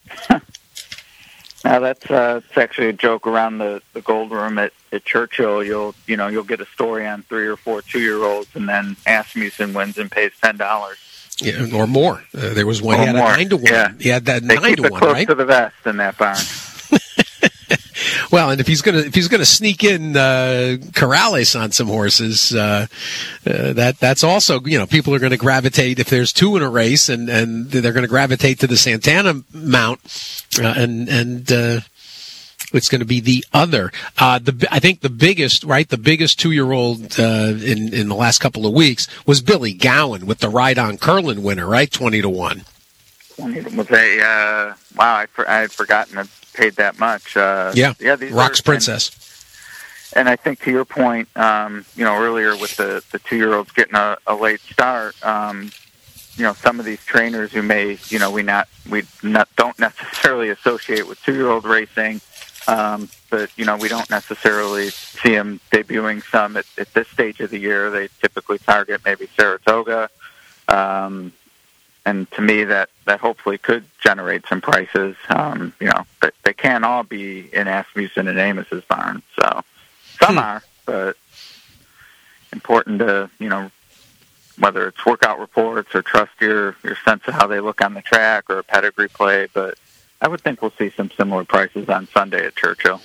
Now that's uh, it's actually a joke around the, the gold room at, at Churchill. You'll you know you'll get a story on three or four two year olds, and then Asmussen wins and pays ten dollars. Yeah, or more. Uh, there was one. Or he had more. a nine to one. Yeah. He had that they nine keep to it one, close right? to the vest in that barn. Well, and if he's gonna if he's gonna sneak in uh, Corrales on some horses, uh, uh, that that's also, you know, people are going to gravitate if there's two in a race, and, and they're going to gravitate to the Santana mount, uh, and and uh, it's going to be the other. Uh, the I think the biggest right the biggest two year old uh, in in the last couple of weeks was Billy Gowan with the Ride on Curlin winner, right, twenty to one. Was a uh, wow? I, for, I had forgotten it paid that much. Uh, yeah, yeah. These Rock's are, Princess. And, and I think to your point, um, you know, earlier with the, the two year olds getting a, a late start, um, you know, some of these trainers who may, you know, we not we not don't necessarily associate with two year old racing, um, but you know, we don't necessarily see them debuting some at, at this stage of the year. They typically target maybe Saratoga. Um, And to me, that, that hopefully could generate some prices. Um, you know, but they can't all be in Asmussen and Amos's barn. So some hmm. are, but important to, you know, whether it's workout reports or trust your, your sense of how they look on the track or a pedigree play. But I would think we'll see some similar prices on Sunday at Churchill.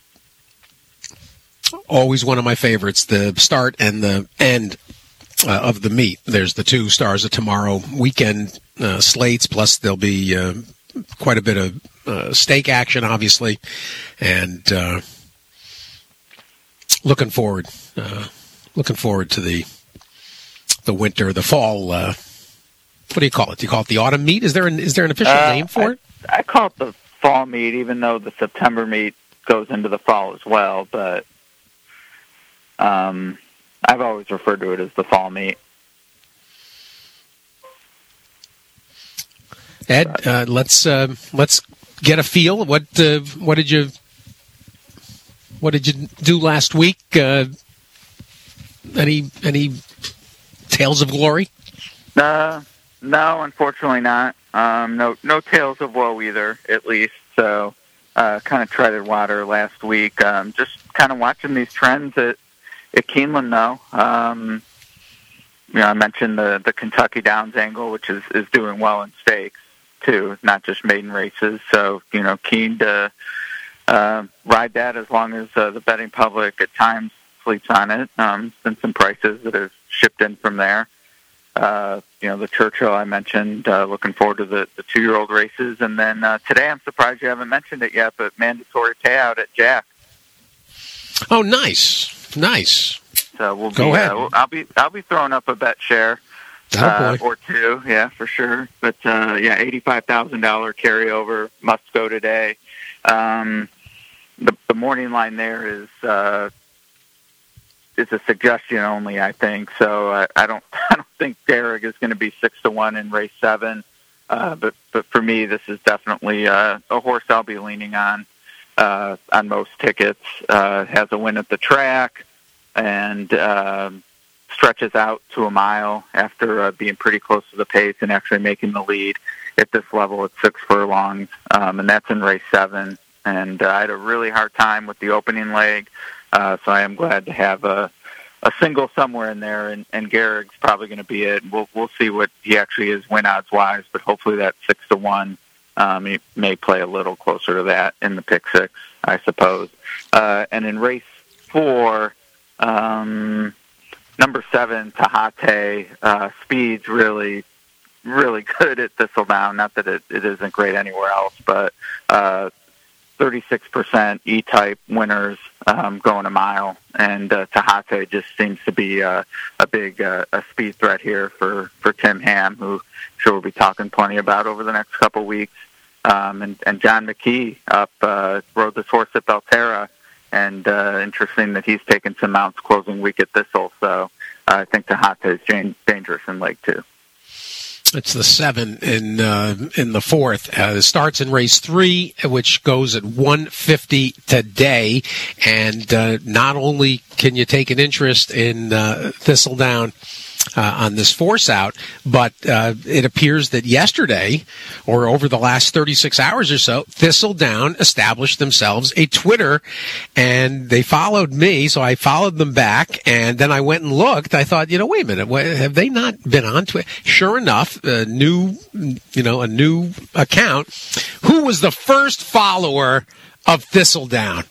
Always one of my favorites, the start and the end Uh, of the meet. There's the two Stars of Tomorrow weekend uh, slates, plus there'll be uh, quite a bit of uh, stake action, obviously, and uh, looking forward, uh, looking forward to the the winter, the fall. Uh, what do you call it? Do you call it the autumn meet? Is there an is there an official uh, name for I, it? I call it the fall meet, even though the September meet goes into the fall as well. But um. I've always referred to it as the fall meet. Ed, uh, let's uh, let's get a feel. What uh, what did you what did you do last week? Uh, any any tales of glory? Uh, no, unfortunately not. Um, no no tales of woe either, at least. So uh, kind of treaded water last week. Um, just kind of watching these trends at. At Keeneland, though, um, you know, I mentioned the, the Kentucky Downs angle, which is, is doing well in stakes, too, not just maiden races. So, you know, keen to uh, ride that as long as uh, the betting public at times sleeps on it. Um, there's been some prices that have shipped in from there. Uh, you know, the Churchill I mentioned, uh, looking forward to the, the two-year-old races. And then uh, today I'm surprised you haven't mentioned it yet, but mandatory payout at Jack. Oh, nice. Nice. So we'll Go be, ahead. Uh, I'll be I'll be throwing up a bet share uh, or two, yeah, for sure. But uh, yeah, eighty-five thousand dollar carryover must go today. Um, the the morning line there is uh, is a suggestion only, I think. So I, I don't I don't think Derrick is going to be six to one in race seven. Uh, but but for me, this is definitely uh, a horse I'll be leaning on. Uh, on most tickets, uh, has a win at the track, and uh, stretches out to a mile after uh, being pretty close to the pace and actually making the lead at this level at six furlongs, um, and that's in race seven. And uh, I had a really hard time with the opening leg, uh, so I am glad to have a, a single somewhere in there, and, and Garrick's probably going to be it. We'll we'll see what he actually is win odds wise, but hopefully that six to one Um, he may play a little closer to that in the pick six, I suppose. Uh, and in race four, um, number seven, Tahate, uh, speed's really, really good at Thistledown. Not that it, it isn't great anywhere else, but uh, thirty-six percent E-type winners um, going a mile. And uh, Tahate just seems to be uh, a big uh, a speed threat here for, for Tim Ham, who I'm sure we'll be talking plenty about over the next couple weeks. Um, and, and John McKee up uh, rode this horse at Belterra, and uh, interesting that he's taken some mounts closing week at Thistle. So uh, I think Tahate is dangerous in leg two. It's the seven in uh, in the fourth. Uh, it starts in race three, which goes at one fifty today. And uh, not only can you take an interest in uh, Thistledown uh, on this force out, but uh, it appears that yesterday, or over the last thirty-six hours or so, Thistledown established themselves a Twitter, and they followed me, so I followed them back, and then I went and looked. I thought, you know, wait a minute, what, have they not been on Twitter? Sure enough, a new, you know, a new account. Who was the first follower of Thistledown?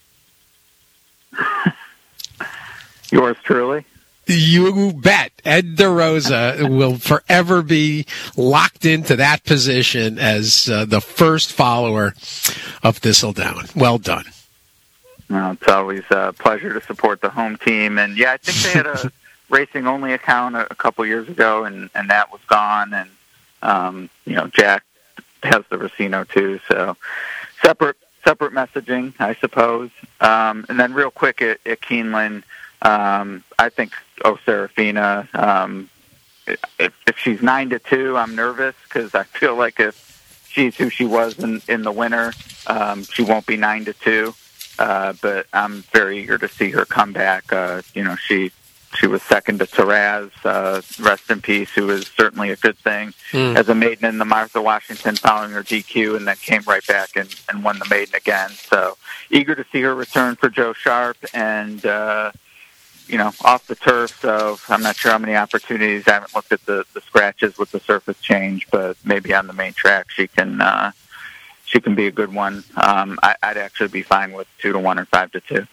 Yours truly. You bet. Ed DeRosa will forever be locked into that position as uh, the first follower of Thistledown. Well done. Well, it's always a pleasure to support the home team. And, yeah, I think they had a racing-only account a, a couple years ago, and, and that was gone. And, um, you know, Jack has the Racino, too. So separate separate messaging, I suppose. Um, and then real quick at, at Keeneland, Um, I think Oh Serafina. Um, if, if she's nine to two, I'm nervous because I feel like if she's who she was in, in the winter, um, she won't be nine to two. Uh, but I'm very eager to see her come back. Uh, you know, she she was second to Taraz, uh, rest in peace, who is certainly a good thing mm. as a maiden in the Martha Washington following her D Q, and then came right back and, and won the maiden again. So eager to see her return for Joe Sharp and. Uh, you know, off the turf, so I'm not sure how many opportunities. I haven't looked at the, the scratches with the surface change, but maybe on the main track she can uh, she can be a good one. Um, I, I'd actually be fine with two to one or five to two.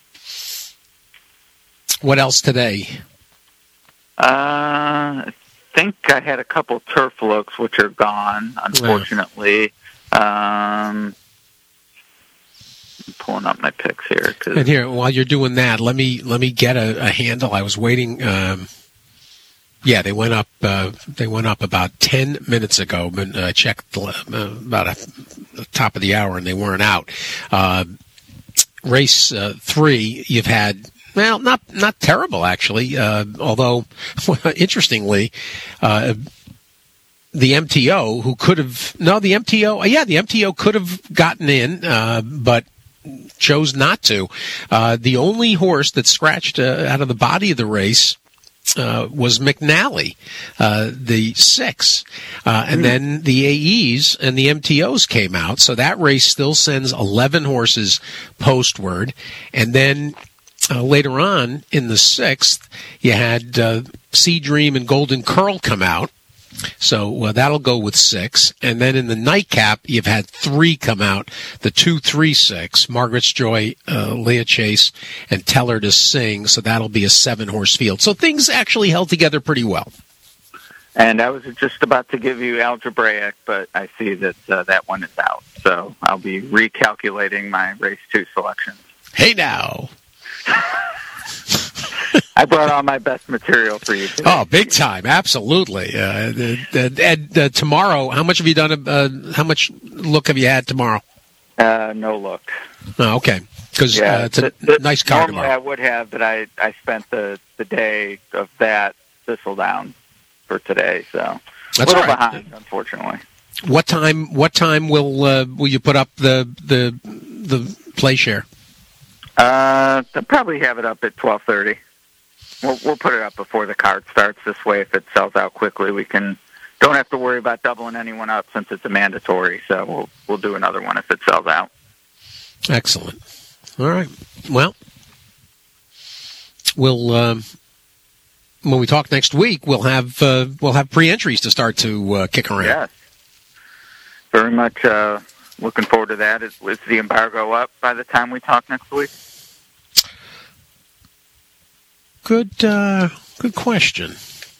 What else today? Uh, I think I had a couple turf looks, which are gone, unfortunately. Yeah. Um, I'm pulling up my picks here. Cause... And here, while you're doing that, let me let me get a, a handle. I was waiting. Um, yeah, they went up. Uh, they went up about ten minutes ago. But I uh, checked uh, about a, the top of the hour, and they weren't out. Uh, race uh, three, you've had. Well, not not terrible actually. Uh, although, interestingly. Uh, The M T O, who could have no, the M T O, yeah, the M T O could have gotten in, uh, but chose not to. Uh, the only horse that scratched uh, out of the body of the race uh, was McNally, uh, the six, uh, and mm. then the A Es and the M T Os came out. So that race still sends eleven horses postward, and then. Uh, later on in the sixth, you had uh, Sea Dream and Golden Curl come out. So uh, that'll go with six. And then in the nightcap, you've had three come out. The two, three, six, Margaret's Joy, uh, Leah Chase, and Tell Her to Sing. So that'll be a seven-horse field. So things actually held together pretty well. And I was just about to give you algebraic, but I see that uh, that one is out. So I'll be recalculating my race two selections. Hey, now. I brought all my best material for you today. Oh, big time. Absolutely. Uh, and uh, uh, tomorrow, how much have you done? Uh, how much look have you had tomorrow? Uh, no look. Oh, okay. Because yeah, uh, it's a the, the, nice car normally tomorrow. I would have, but I, I spent the, the day of that Thistledown for today, so That's a little right. behind, unfortunately. What time? What time will uh, will you put up the the the play share? Uh, I'll probably have it up at twelve thirty. We'll, we'll put it up before the card starts. This way, if it sells out quickly, we can don't have to worry about doubling anyone up since it's a mandatory. So we'll we'll do another one if it sells out. Excellent. All right. Well, we'll um, when we talk next week, we'll have uh, we'll have pre-entries to start to uh, kick around. Yes. very much uh, looking forward to that. Is, is the embargo up by the time we talk next week? Good, uh, good question.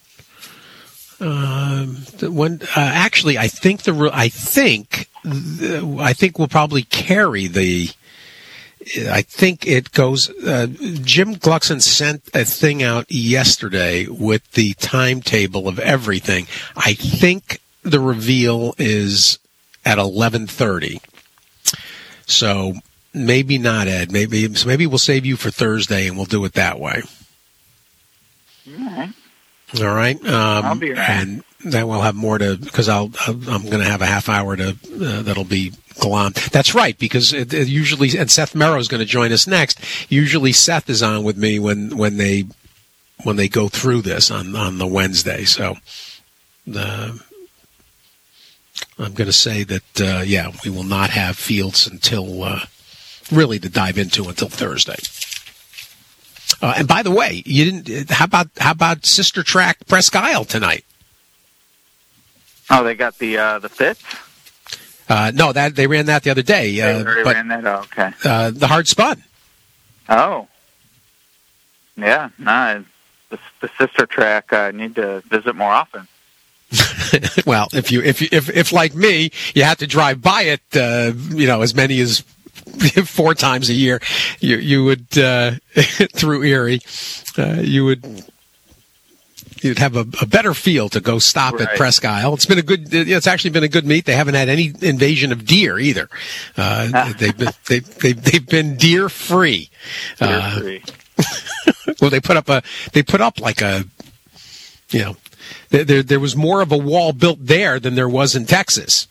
Uh, when uh, actually, I think the I think I think we'll probably carry the. I think it goes. Uh, Jim Gluckson sent a thing out yesterday with the timetable of everything. I think the reveal is at eleven thirty. So maybe not, Ed. Maybe so maybe we'll save you for Thursday and we'll do it that way. All right. All right. Um, I'll be around. And then we'll have more to, because I'll, I'm going to have a half hour to, uh, that'll be glom. That's right, because it, it usually, and Seth Merrow is going to join us next. Usually Seth is on with me when, when they, when they go through this on, on the Wednesday. So, uh, I'm going to say that, uh, yeah, we will not have Fields until, uh, really to dive into until Thursday. Uh, and by the way, you didn't. How about how about Sister Track Presque Isle tonight? Oh, they got the uh, the fits. Uh, no, that they ran that the other day. Uh, they already but, ran that. Oh, okay. Uh, the hard spun. Oh, yeah. Nah, the, the Sister Track. I uh, need to visit more often. Well, if you if you if if like me, you have to drive by it. Uh, you know, as many as. Four times a year, you you would uh, through Erie, uh, you would you'd have a, a better feel to go stop right. at Presque Isle. It's been a good. It's actually been a good meet. They haven't had any invasion of deer either. Uh, ah. They've been they they they've been deer free. Deer uh, free. Well, they put up a they put up like a you know there there was more of a wall built there than there was in Texas.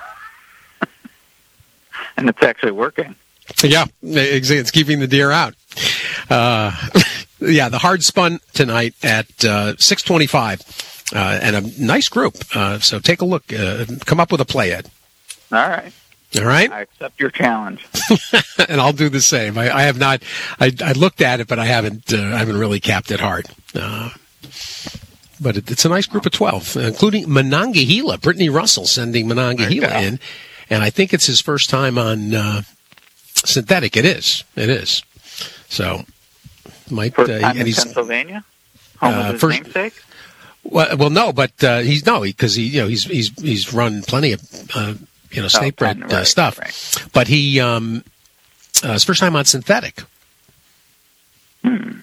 And it's actually working. Yeah, it's keeping the deer out. Uh, yeah, the hard spun tonight at uh, six twenty-five, uh, and a nice group. Uh, so take a look. Uh, come up with a play, Ed. All right. All right. I accept your challenge. And I'll do the same. I, I have not. I, I looked at it, but I haven't. Uh, I haven't really capped it hard. Uh, but it, it's a nice group of twelve, including Monongahela. Brittany Russell sending Monongahela in. And I think it's his first time on uh, synthetic. It is. It is. So, might first uh, time and in he's, Pennsylvania. Home uh, of his first, namesake. Well, well, no, but uh, he's no, because he, you know, he's he's he's run plenty of uh, you know snake bred oh, right, uh, stuff. Right. But he um, uh, his first time on synthetic. Hmm.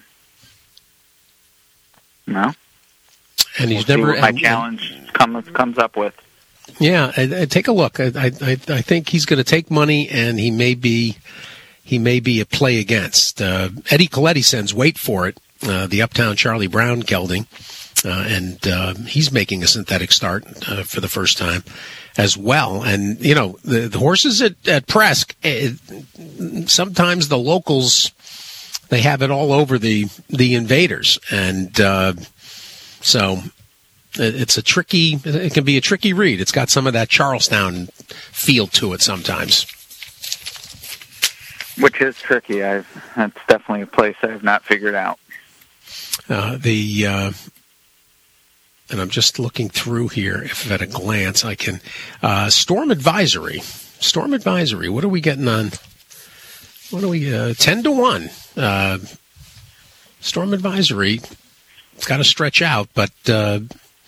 No. And he's we'll never. See what my and, challenge and, comes comes up with. Yeah, I, I take a look. I, I I think he's going to take money, and he may be he may be a play against. Uh, Eddie Coletti sends wait for it. Uh, the Uptown Charlie Brown gelding, uh, and uh, he's making a synthetic start uh, for the first time as well. And you know the, the horses at, at Presque. It, sometimes the locals they have it all over the the invaders, and uh, so. It's a tricky, it can be a tricky read. It's got some of that Charlestown feel to it sometimes. Which is tricky. I've, that's definitely a place I have not figured out. Uh, the, uh, and I'm just looking through here, if at a glance I can, uh, Storm Advisory. Storm Advisory, what are we getting on? What are we, uh, ten to one. Uh, Storm Advisory, it's got to stretch out, but, uh,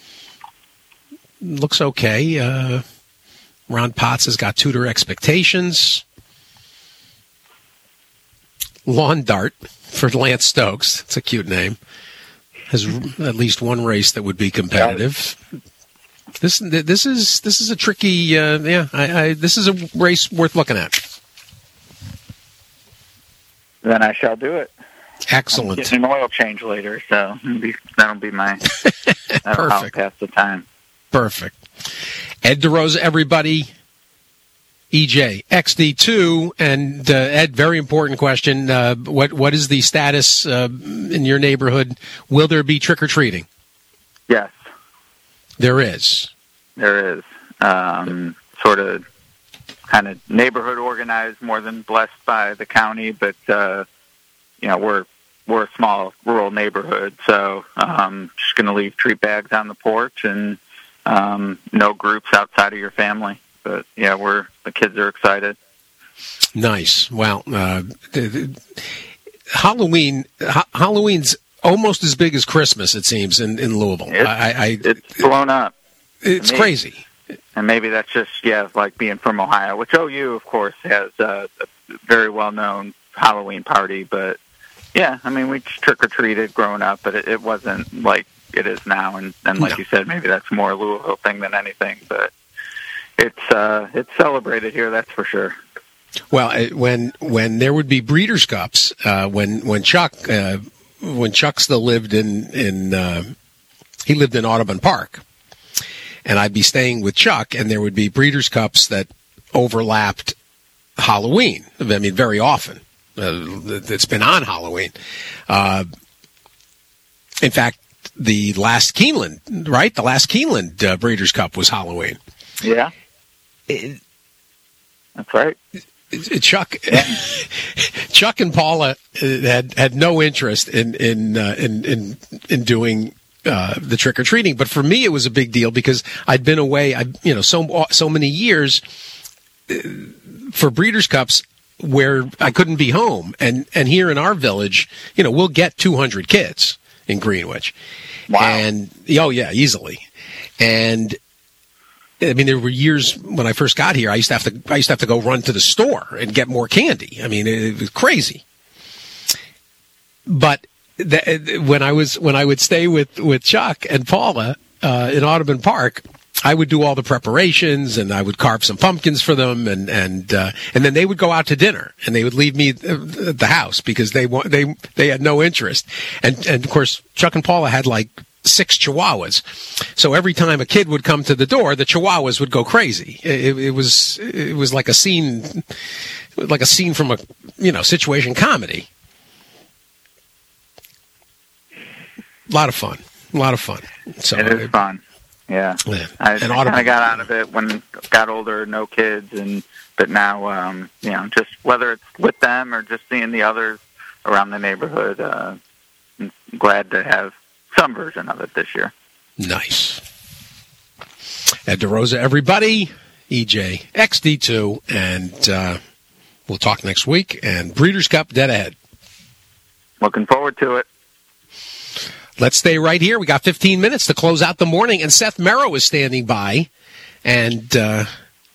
looks okay. Uh, Ron Potts has got Tudor Expectations. Lawn Dart for Lance Stokes. It's a cute name. Has at least one race that would be competitive. This this is this is a tricky. Uh, yeah, I, I, this is a race worth looking at. Then I shall do it. Excellent. I'm getting an oil change later, so that'll be my that'll perfect. Pass the time. Perfect. Ed DeRosa, everybody. E J, X D two, and uh, Ed, very important question. Uh, what what is the status uh, in your neighborhood? Will there be trick or treating? Yes, there is. There is. Um, sort of, kind of neighborhood organized, more than blessed by the county, but uh, you know we're we're a small rural neighborhood, so um, just going to leave treat bags on the porch and. Um, no groups outside of your family. But yeah, we're the kids are excited. Nice. Well, uh, the, the, Halloween ha- Halloween's almost as big as Christmas, it seems, in, in Louisville. It's, I, I, it's blown up. It's crazy. And maybe that's just, yeah, like being from Ohio, which O U, of course, has uh, a very well-known Halloween party. But, yeah, I mean, we trick-or-treated growing up, but it, it wasn't like it is now. And, and like no. you said, maybe that's more a Louisville thing than anything. But it's uh, it's celebrated here, that's for sure. Well, when when there would be Breeders' Cups, uh, when when Chuck uh, when Chuck still lived in in uh, he lived in Audubon Park. And I'd be staying with Chuck, and there would be Breeders' Cups that overlapped Halloween. I mean, very often. Uh, it's been on Halloween. Uh, in fact, the last Keeneland, right? The last Keeneland uh, Breeders' Cup was Halloween. Yeah. It, That's right. Chuck, Chuck and Paula had had no interest in in uh, in, in in doing Uh, the trick or treating, but for me it was a big deal because I'd been away, I you know, so so many years for Breeders' Cups where I couldn't be home, and and here in our village, you know, we'll get two hundred kids in Greenwich, wow, and oh yeah, easily, and I mean there were years when I first got here, I used to have to I used to have to go run to the store and get more candy. I mean, it, it was crazy, but. That, when I was when I would stay with, with Chuck and Paula uh, in Audubon Park, I would do all the preparations and I would carve some pumpkins for them, and and uh, and then they would go out to dinner and they would leave me at the house because they they they had no interest, and and of course Chuck and Paula had like six Chihuahuas, so every time a kid would come to the door, the Chihuahuas would go crazy. It, it was it was like a scene, like a scene from a you know situation comedy. A lot of fun. A lot of fun. So it is it, fun. Yeah. yeah. I, I kind of got out of it when got older, no kids, and but now, um, you know, just whether it's with them or just seeing the others around the neighborhood, uh, I'm glad to have some version of it this year. Nice. Ed DeRosa, everybody. E J X D two, and uh, we'll talk next week. And Breeders' Cup dead ahead. Looking forward to it. Let's stay right here. We got fifteen minutes to close out the morning, and Seth Merrow is standing by. And uh,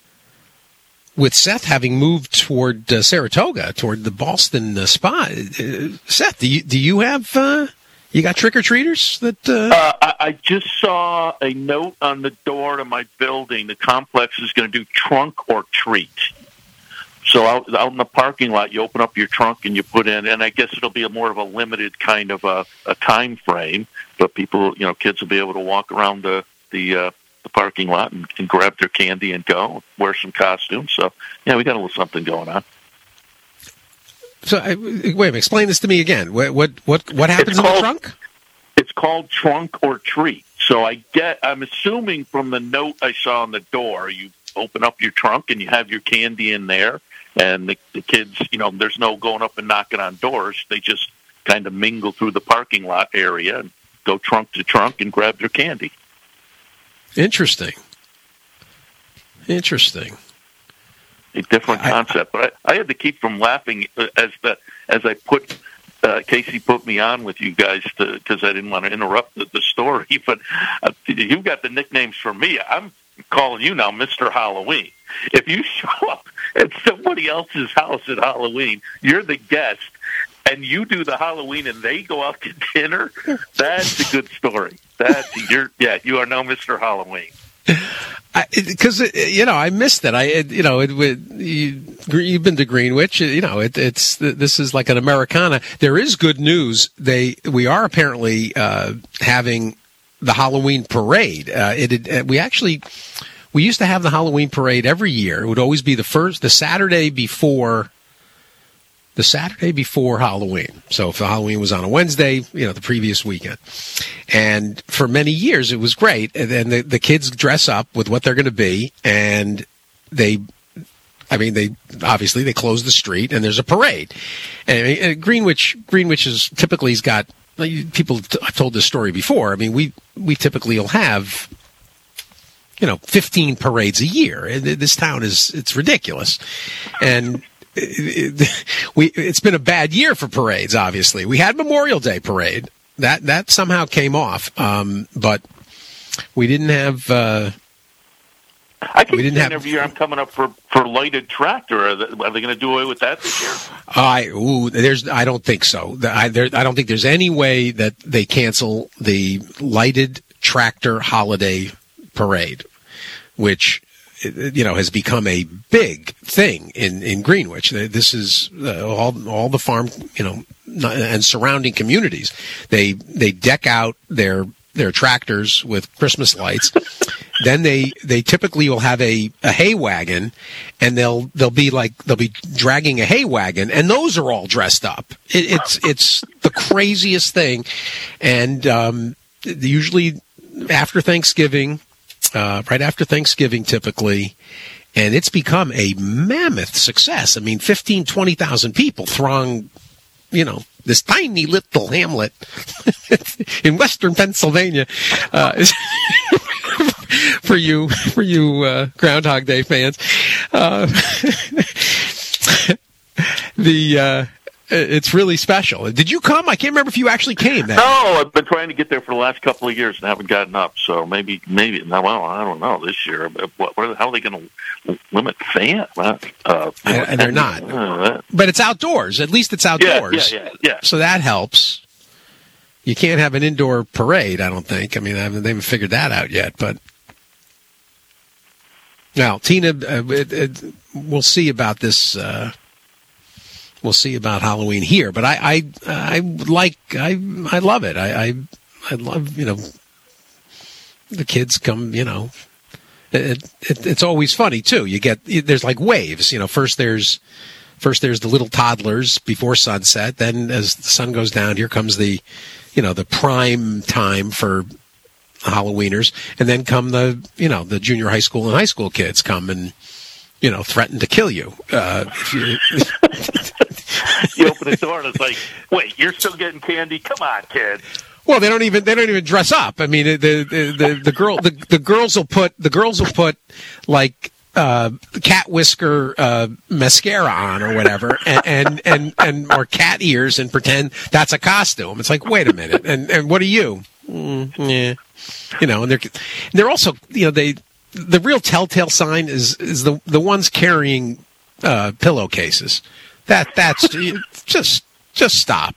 with Seth having moved toward uh, Saratoga, toward the Boston uh, spot, uh, Seth, do you, do you have, uh, you got trick-or-treaters? that? Uh... Uh, I, I just saw a note on the door to my building. The complex is going to do trunk or treat. So out, out in the parking lot, you open up your trunk and you put in, and I guess it'll be a more of a limited kind of a, a time frame. But people, you know, kids will be able to walk around the the, uh, the parking lot and, and grab their candy and go, wear some costumes. So yeah, we got a little something going on. So I, wait a minute, explain this to me again. What what what, what happens It's in called, the trunk? It's called trunk or treat. So I get, I'm assuming from the note I saw on the door, you open up your trunk and you have your candy in there. And the, the kids, you know, there's no going up and knocking on doors. They just kind of mingle through the parking lot area and go trunk to trunk and grab their candy. Interesting. Interesting. A different concept. I, but I, I had to keep from laughing as the as I put, uh, Casey put me on with you guys because I didn't want to interrupt the, the story. But uh, you've got the nicknames for me. I'm calling you now Mister Halloween. If you show up at somebody else's house at Halloween, you're the guest, and you do the Halloween, and they go out to dinner, that's a good story. That's you're yeah, you are now Mister Halloween. Because you know, I missed it. I it, you know, it, it, you, you've been to Greenwich. You know, it, it's this is like an Americana. There is good news. They we are apparently uh, having the Halloween parade. Uh, it, it we actually. We used to have the Halloween parade every year. It would always be the first, the Saturday before, the Saturday before Halloween. So if Halloween was on a Wednesday, you know, the previous weekend. And for many years, it was great. And then the, the kids dress up with what they're going to be, and they, I mean, they obviously they close the street, and there's a parade. And, and Greenwich, Greenwich is typically has got people. I've told this story before. I mean, we we typically will have you know, fifteen parades a year. This town is, it's ridiculous. And it, it, we, it's been a bad year for parades, obviously. We had Memorial Day parade. That, that somehow came off. Um, but we didn't have, uh, I keep we didn't saying have, every year I'm coming up for, for lighted tractor. Are they, are they going to do away with that this year? I, ooh, there's, I don't think so. I, there, I don't think there's any way that they cancel the lighted tractor holiday parade, which, you know, has become a big thing in, in Greenwich. This is uh, all, all the farm, you know, and surrounding communities. They, they deck out their, their tractors with Christmas lights. Then they, they typically will have a, a hay wagon, and they'll, they'll be like, they'll be dragging a hay wagon, and those are all dressed up. It, it's, it's the craziest thing. And, um, usually after Thanksgiving, uh, right after Thanksgiving typically, and it's become a mammoth success. I mean, fifteen, twenty thousand people throng, you know, this tiny little hamlet in western Pennsylvania, uh, for you, for you, uh, Groundhog Day fans. Uh, the, uh, it's really special. Did you come? I can't remember if you actually came. That no, I've been trying to get there for the last couple of years and haven't gotten up. So maybe, maybe, no, well, I don't know this year. What, what how are they going to limit fan? Uh, I, and they're not. Uh, but it's outdoors. At least it's outdoors. Yeah, yeah, yeah, yeah. So that helps. You can't have an indoor parade, I don't think. I mean, I haven't, they haven't figured that out yet. But now, Tina, uh, it, it, we'll see about this. Uh, We'll see about Halloween here, but I, I, I like, I, I love it. I, I, I love, you know, the kids come, you know, it, it, it's always funny too. You get, there's like waves, you know, first there's, first there's the little toddlers before sunset. Then as the sun goes down, here comes the, you know, the prime time for Halloweeners. And then come the, you know, the junior high school and high school kids come and, you know, threaten to kill you. Uh, if you You open the door and it's like, wait, you're still getting candy? Come on, kid. Well, they don't even they don't even dress up. I mean, the the the, the girl the, the girls will put the girls will put like uh, cat whisker uh, mascara on or whatever, and, and and and or cat ears, and pretend that's a costume. It's like, wait a minute, and and what are you? Mm, yeah, you know, and they're they're also, you know, they the real telltale sign is is the the ones carrying uh, pillowcases. That that's just just stop.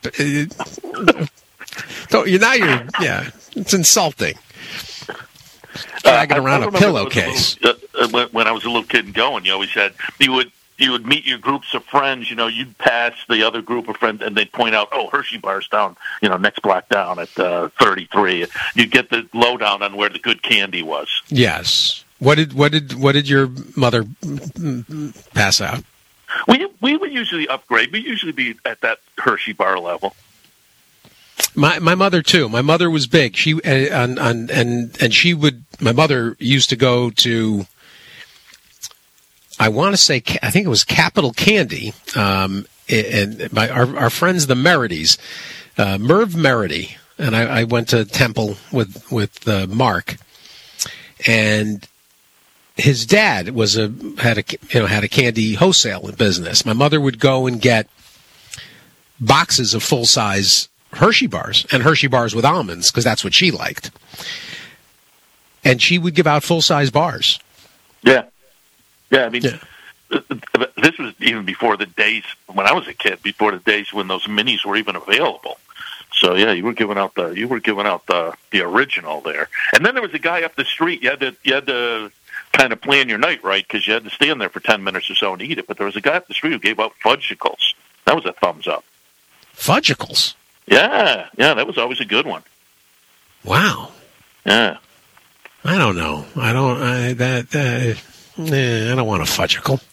Don't you now? You're yeah. It's insulting. Dragging uh, around a pillowcase. A little, uh, when, when I was a little kid and going, you always had you would you would meet your groups of friends. You know, you'd pass the other group of friends, and they'd point out, "Oh, Hershey Bar's down. You know, next block down at uh, thirty-three." You'd get the lowdown on where the good candy was. Yes. What did what did what did your mother pass out? We we would usually upgrade. We usually be at that Hershey Bar level. My my mother too. My mother was big. She and and and and she would. My mother used to go to. I want to say I think it was Capital Candy, um, and my our, our friends the Merities, uh, Merv Merity, and I, I went to Temple with with uh, Mark, and. His dad was a had a you know had a candy wholesale business. My mother would go and get boxes of full size Hershey bars and Hershey bars with almonds because that's what she liked, and she would give out full size bars. Yeah, yeah. I mean, yeah. This was even before the days when I was a kid. Before the days when those minis were even available. So yeah, you were giving out the you were giving out the the original there, and then there was a guy up the street. You had to you had to. kind of plan your night right because you had to stand there for ten minutes or so and eat it. But there was a guy up the street who gave out fudgicles. That was a thumbs up. Fudgicles? Yeah, yeah, that was always a good one. Wow. Yeah. I don't know. I don't. I that. Uh, eh, I don't want a fudgicle.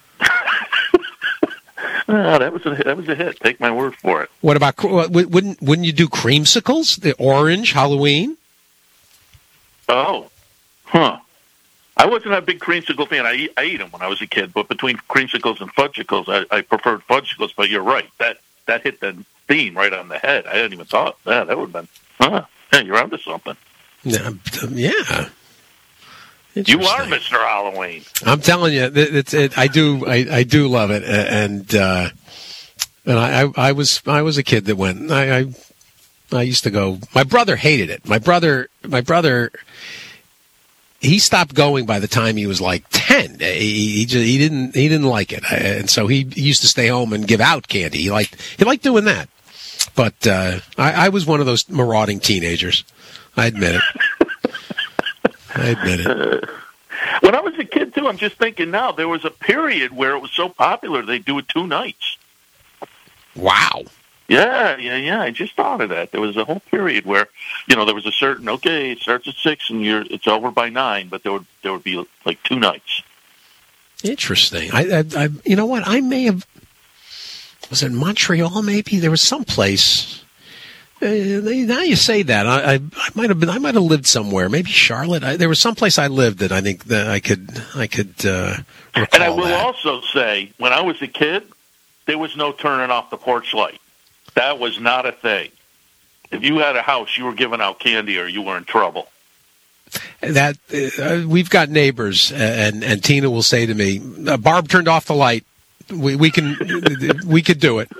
No, that was a that was a hit. Take my word for it. What about wouldn't wouldn't you do creamsicles? The orange Halloween? Oh, huh. I wasn't a big creamsicle fan. I eat, I ate them when I was a kid, but between creamsicles and fudgicles, I, I preferred fudgicles. But you're right. That that hit the theme right on the head. I hadn't even thought that. That would have been, huh, yeah, you're onto something. Yeah. Yeah. You are Mister Halloween. I'm telling you, it, it's it, I do I, I do love it, and uh, and I, I I was I was a kid that went. I, I I used to go. My brother hated it. My brother my brother. He stopped going by the time he was like ten. He, he just he didn't he didn't like it, and so he, he used to stay home and give out candy. He liked he liked doing that. But uh, I, I was one of those marauding teenagers. I admit it. I admit it. Uh, when I was a kid too, I'm just thinking now. There was a period where it was so popular they do it two nights. Wow. Yeah, yeah, yeah. I just thought of that. There was a whole period where, you know, there was a certain okay, it starts at six and you're it's over by nine, but there would there would be like two nights. Interesting. I, I, I you know what? I may have was it Montreal? Maybe there was some place. Uh, now you say that, I, I, I might have been. I might have lived somewhere. Maybe Charlotte. I, there was some place I lived that I think that I could. I could. Uh, recall and I will that. also say, when I was a kid, there was no turning off the porch light. That was not a thing. If you had a house, you were giving out candy, or you were in trouble. That uh, we've got neighbors, and and Tina will say to me, uh, "Barb turned off the light. We we can we could do it."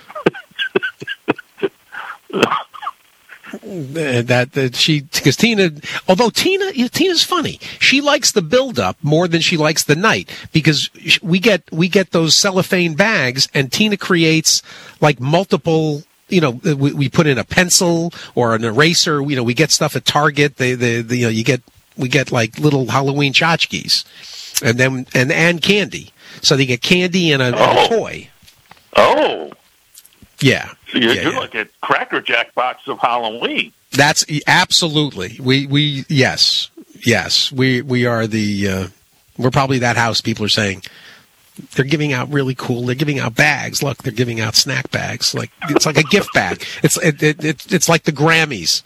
that, that she because Tina, although Tina Tina's funny, she likes the build up more than she likes the night, because we get we get those cellophane bags and Tina creates like multiple. You know, we, we put in a pencil or an eraser. You know, we get stuff at Target. They, they, they, you know, you get we get like little Halloween tchotchkes, and then and and candy. So they get candy and a, oh. and a toy. Oh, yeah. So you're, yeah, you're yeah. like a Cracker Jack box of Halloween. That's absolutely we we yes yes we we are the uh, we're probably that house. People are saying. They're giving out really cool. They're giving out bags. Look, they're giving out snack bags. Like it's like a gift bag. It's it, it, it it's like the Grammys.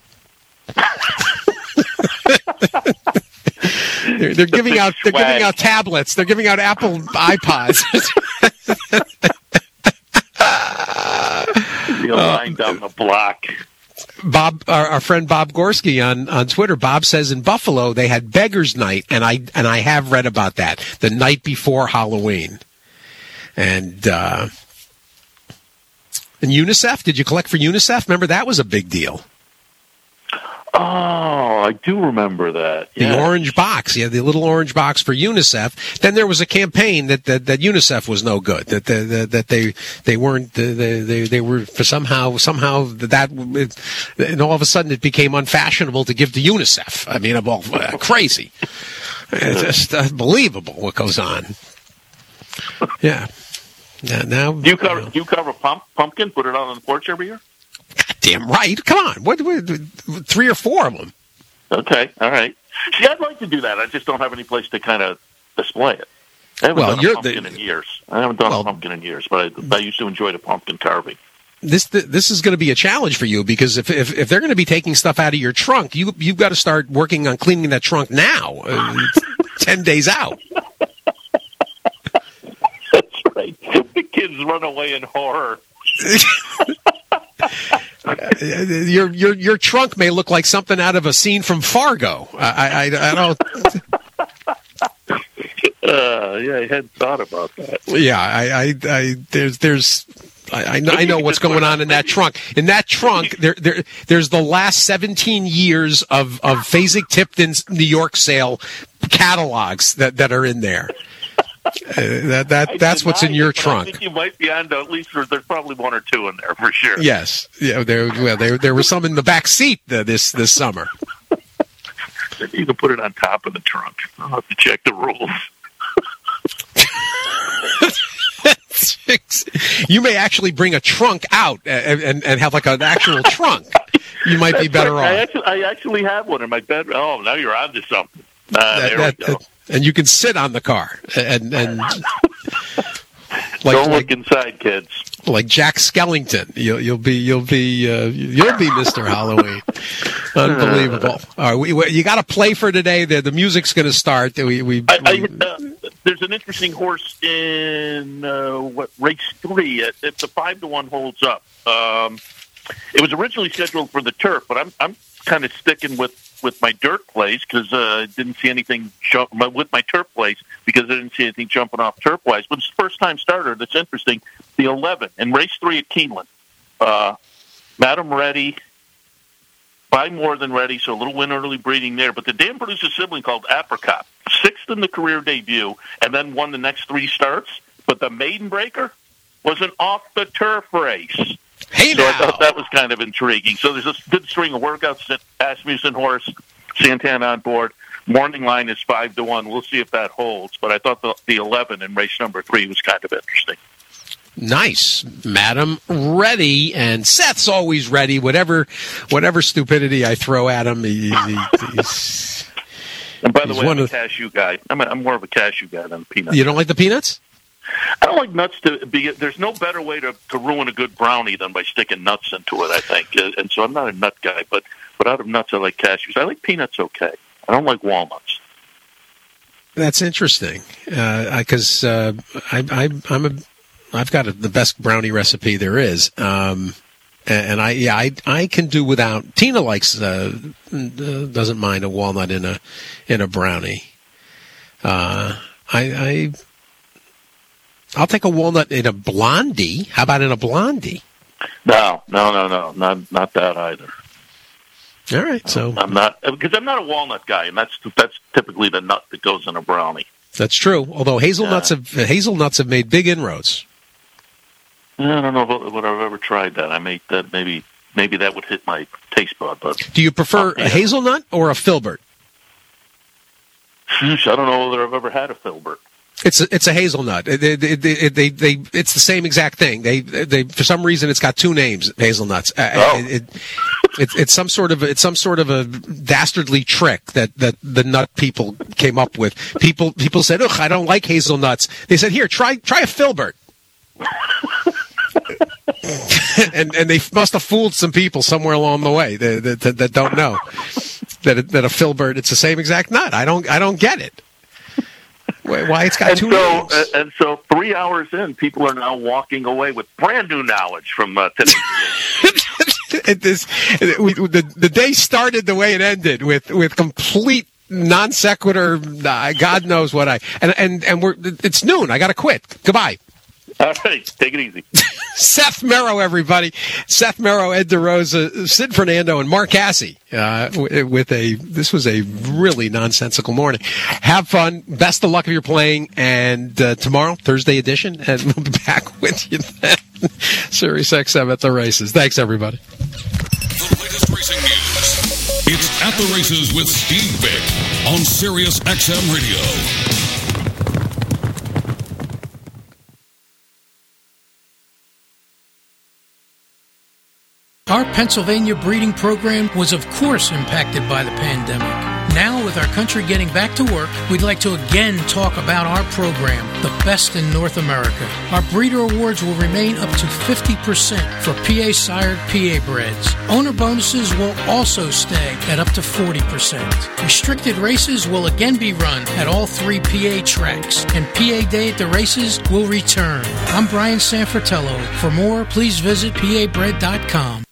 they're, they're giving out. They're giving out tablets. They're giving out Apple iPods. You're lying down the block. Bob, our, our friend Bob Gorski on, on Twitter, Bob says in Buffalo they had Beggars Night, and I and I have read about that the night before Halloween. And uh, and UNICEF, did you collect for UNICEF? Remember that was a big deal. Oh, I do remember that. The yeah. orange box, yeah, the little orange box for UNICEF. Then there was a campaign that that, that UNICEF was no good, that that, that they they weren't they they, they were for somehow somehow that, and all of a sudden it became unfashionable to give to UNICEF. I mean, I'm all uh, crazy. It's just unbelievable what goes on. Yeah. Now, now do you cover you know. do you cover pump, pumpkin? Put it out on the porch every year. Damn right. Come on. What, what, three or four of them. Okay. All right. See, I'd like to do that. I just don't have any place to kind of display it. I haven't well, done you're a pumpkin the, in years. I haven't done well, a pumpkin in years, but I, I used to enjoy the pumpkin carving. This this is going to be a challenge for you, because if if, if they're going to be taking stuff out of your trunk, you you've got to start working on cleaning that trunk now. Uh, ten days out. That's right. The kids run away in horror. your your your trunk may look like something out of a scene from Fargo. I I, I don't. Uh, yeah, I hadn't thought about that. Yeah, I I, I there's there's. I, I know, I know what's going on in that trunk. In that trunk, there, there, there's the last seventeen years of of Fasig-Tipton's New York sale catalogs that, that are in there. Uh, that that that's what's in your it, trunk. I think you might be on to at least. There's probably one or two in there for sure. Yes, yeah. There, well, there, there were some in the back seat uh, this this summer. You can put it on top of the trunk. I'll have to check the rules. You may actually bring a trunk out and, and, and have like an actual trunk. You might be better off. I actually, I actually have one in my bedroom. Oh, now you're onto something. Uh, that, there that, we go. And you can sit on the car and and like, don't look like, inside, kids. Like Jack Skellington, you'll you'll be you'll be uh, you'll be Mister Halloween. Unbelievable. All right, we, we, you got to play for today. The the music's going to start. We we. I, I, we uh, there's an interesting horse in uh, what race three. If the five to one holds up, um, It was originally scheduled for the turf, but I'm I'm kind of sticking with, with my dirt place because uh, I didn't see anything jump with my turf place because I didn't see anything jumping off turf wise. But it's the first time starter. That's interesting. The eleven in race three at Keeneland. Uh, Madam Ready. By more than ready, so a little win early breeding there. But the dam produced a sibling called Apricot, sixth in the career debut, and then won the next three starts. But the maiden breaker was an off-the-turf race. Hey, so now. I thought that was kind of intriguing. So there's a good string of workouts at Asmussen Horse, Santana on board. Morning line is five to one. We'll see if that holds. But I thought the, the eleven in race number three was kind of interesting. Nice, Madam Ready, and Seth's always ready. Whatever, whatever stupidity I throw at him, he, he, he's. And by the way, I'm a of, cashew guy. I'm, a, I'm more of a cashew guy than a peanut. You don't like the peanuts? I don't like nuts to be. There's no better way to, to ruin a good brownie than by sticking nuts into it, I think. And so I'm not a nut guy, but but out of nuts, I like cashews. I like peanuts. Okay, I don't like walnuts. That's interesting, because uh, uh, I, I, I'm a. I've got a, the best brownie recipe there is, um, and, and I yeah I I can do without. Tina likes uh, doesn't mind a walnut in a in a brownie. Uh, I, I I'll take a walnut in a blondie. How about in a blondie? No, no, no, no, not not that either. All right, so I'm not because I'm not a walnut guy, and that's that's typically the nut that goes in a brownie. That's true. Although hazelnuts yeah. have hazelnuts have made big inroads. I don't know if, if I've ever tried that. I may that maybe maybe that would hit my taste bud. But do you prefer oh, yeah. a hazelnut or a filbert? I don't know whether I've ever had a filbert. It's a, it's a hazelnut. They, they, they, they, they, it's the same exact thing. They, they, for some reason, it's got two names. Hazelnuts. Oh. It, it, it's, it's some sort of, it's some sort of a dastardly trick that, that the nut people came up with. People, people said, "Ugh, I don't like hazelnuts." They said, "Here, try, try a filbert." and and they must have fooled some people somewhere along the way that that, that, that don't know that that a filbert, it's the same exact nut. I don't, I don't get it. Why it's got and two so, names. Uh, and so three hours in, people are now walking away with brand new knowledge from uh, today. it, this, we, the, the day started the way it ended with, with complete non sequitur. Uh, God knows what I and and and we're it's noon. I got to quit. Goodbye. All right, take it easy. Seth Merrow, everybody. Seth Merrow, Ed DeRosa, Sid Fernando, and Mark Cassie uh, with a, this was a really nonsensical morning. Have fun. Best of luck if you're playing. And uh, tomorrow, Thursday edition, and we'll be back with you then. Sirius X M at the races. Thanks, everybody. The latest racing news. It's At the Races with Steve Vick on Sirius X M Radio. Our Pennsylvania breeding program was, of course, impacted by the pandemic. Now, with our country getting back to work, we'd like to again talk about our program, the best in North America. Our breeder awards will remain up to fifty percent for P A-sired P A breds. Owner bonuses will also stay at up to forty percent. Restricted races will again be run at all three P A tracks, and P A Day at the races will return. I'm Brian Sanfratello. For more, please visit P A bred dot com.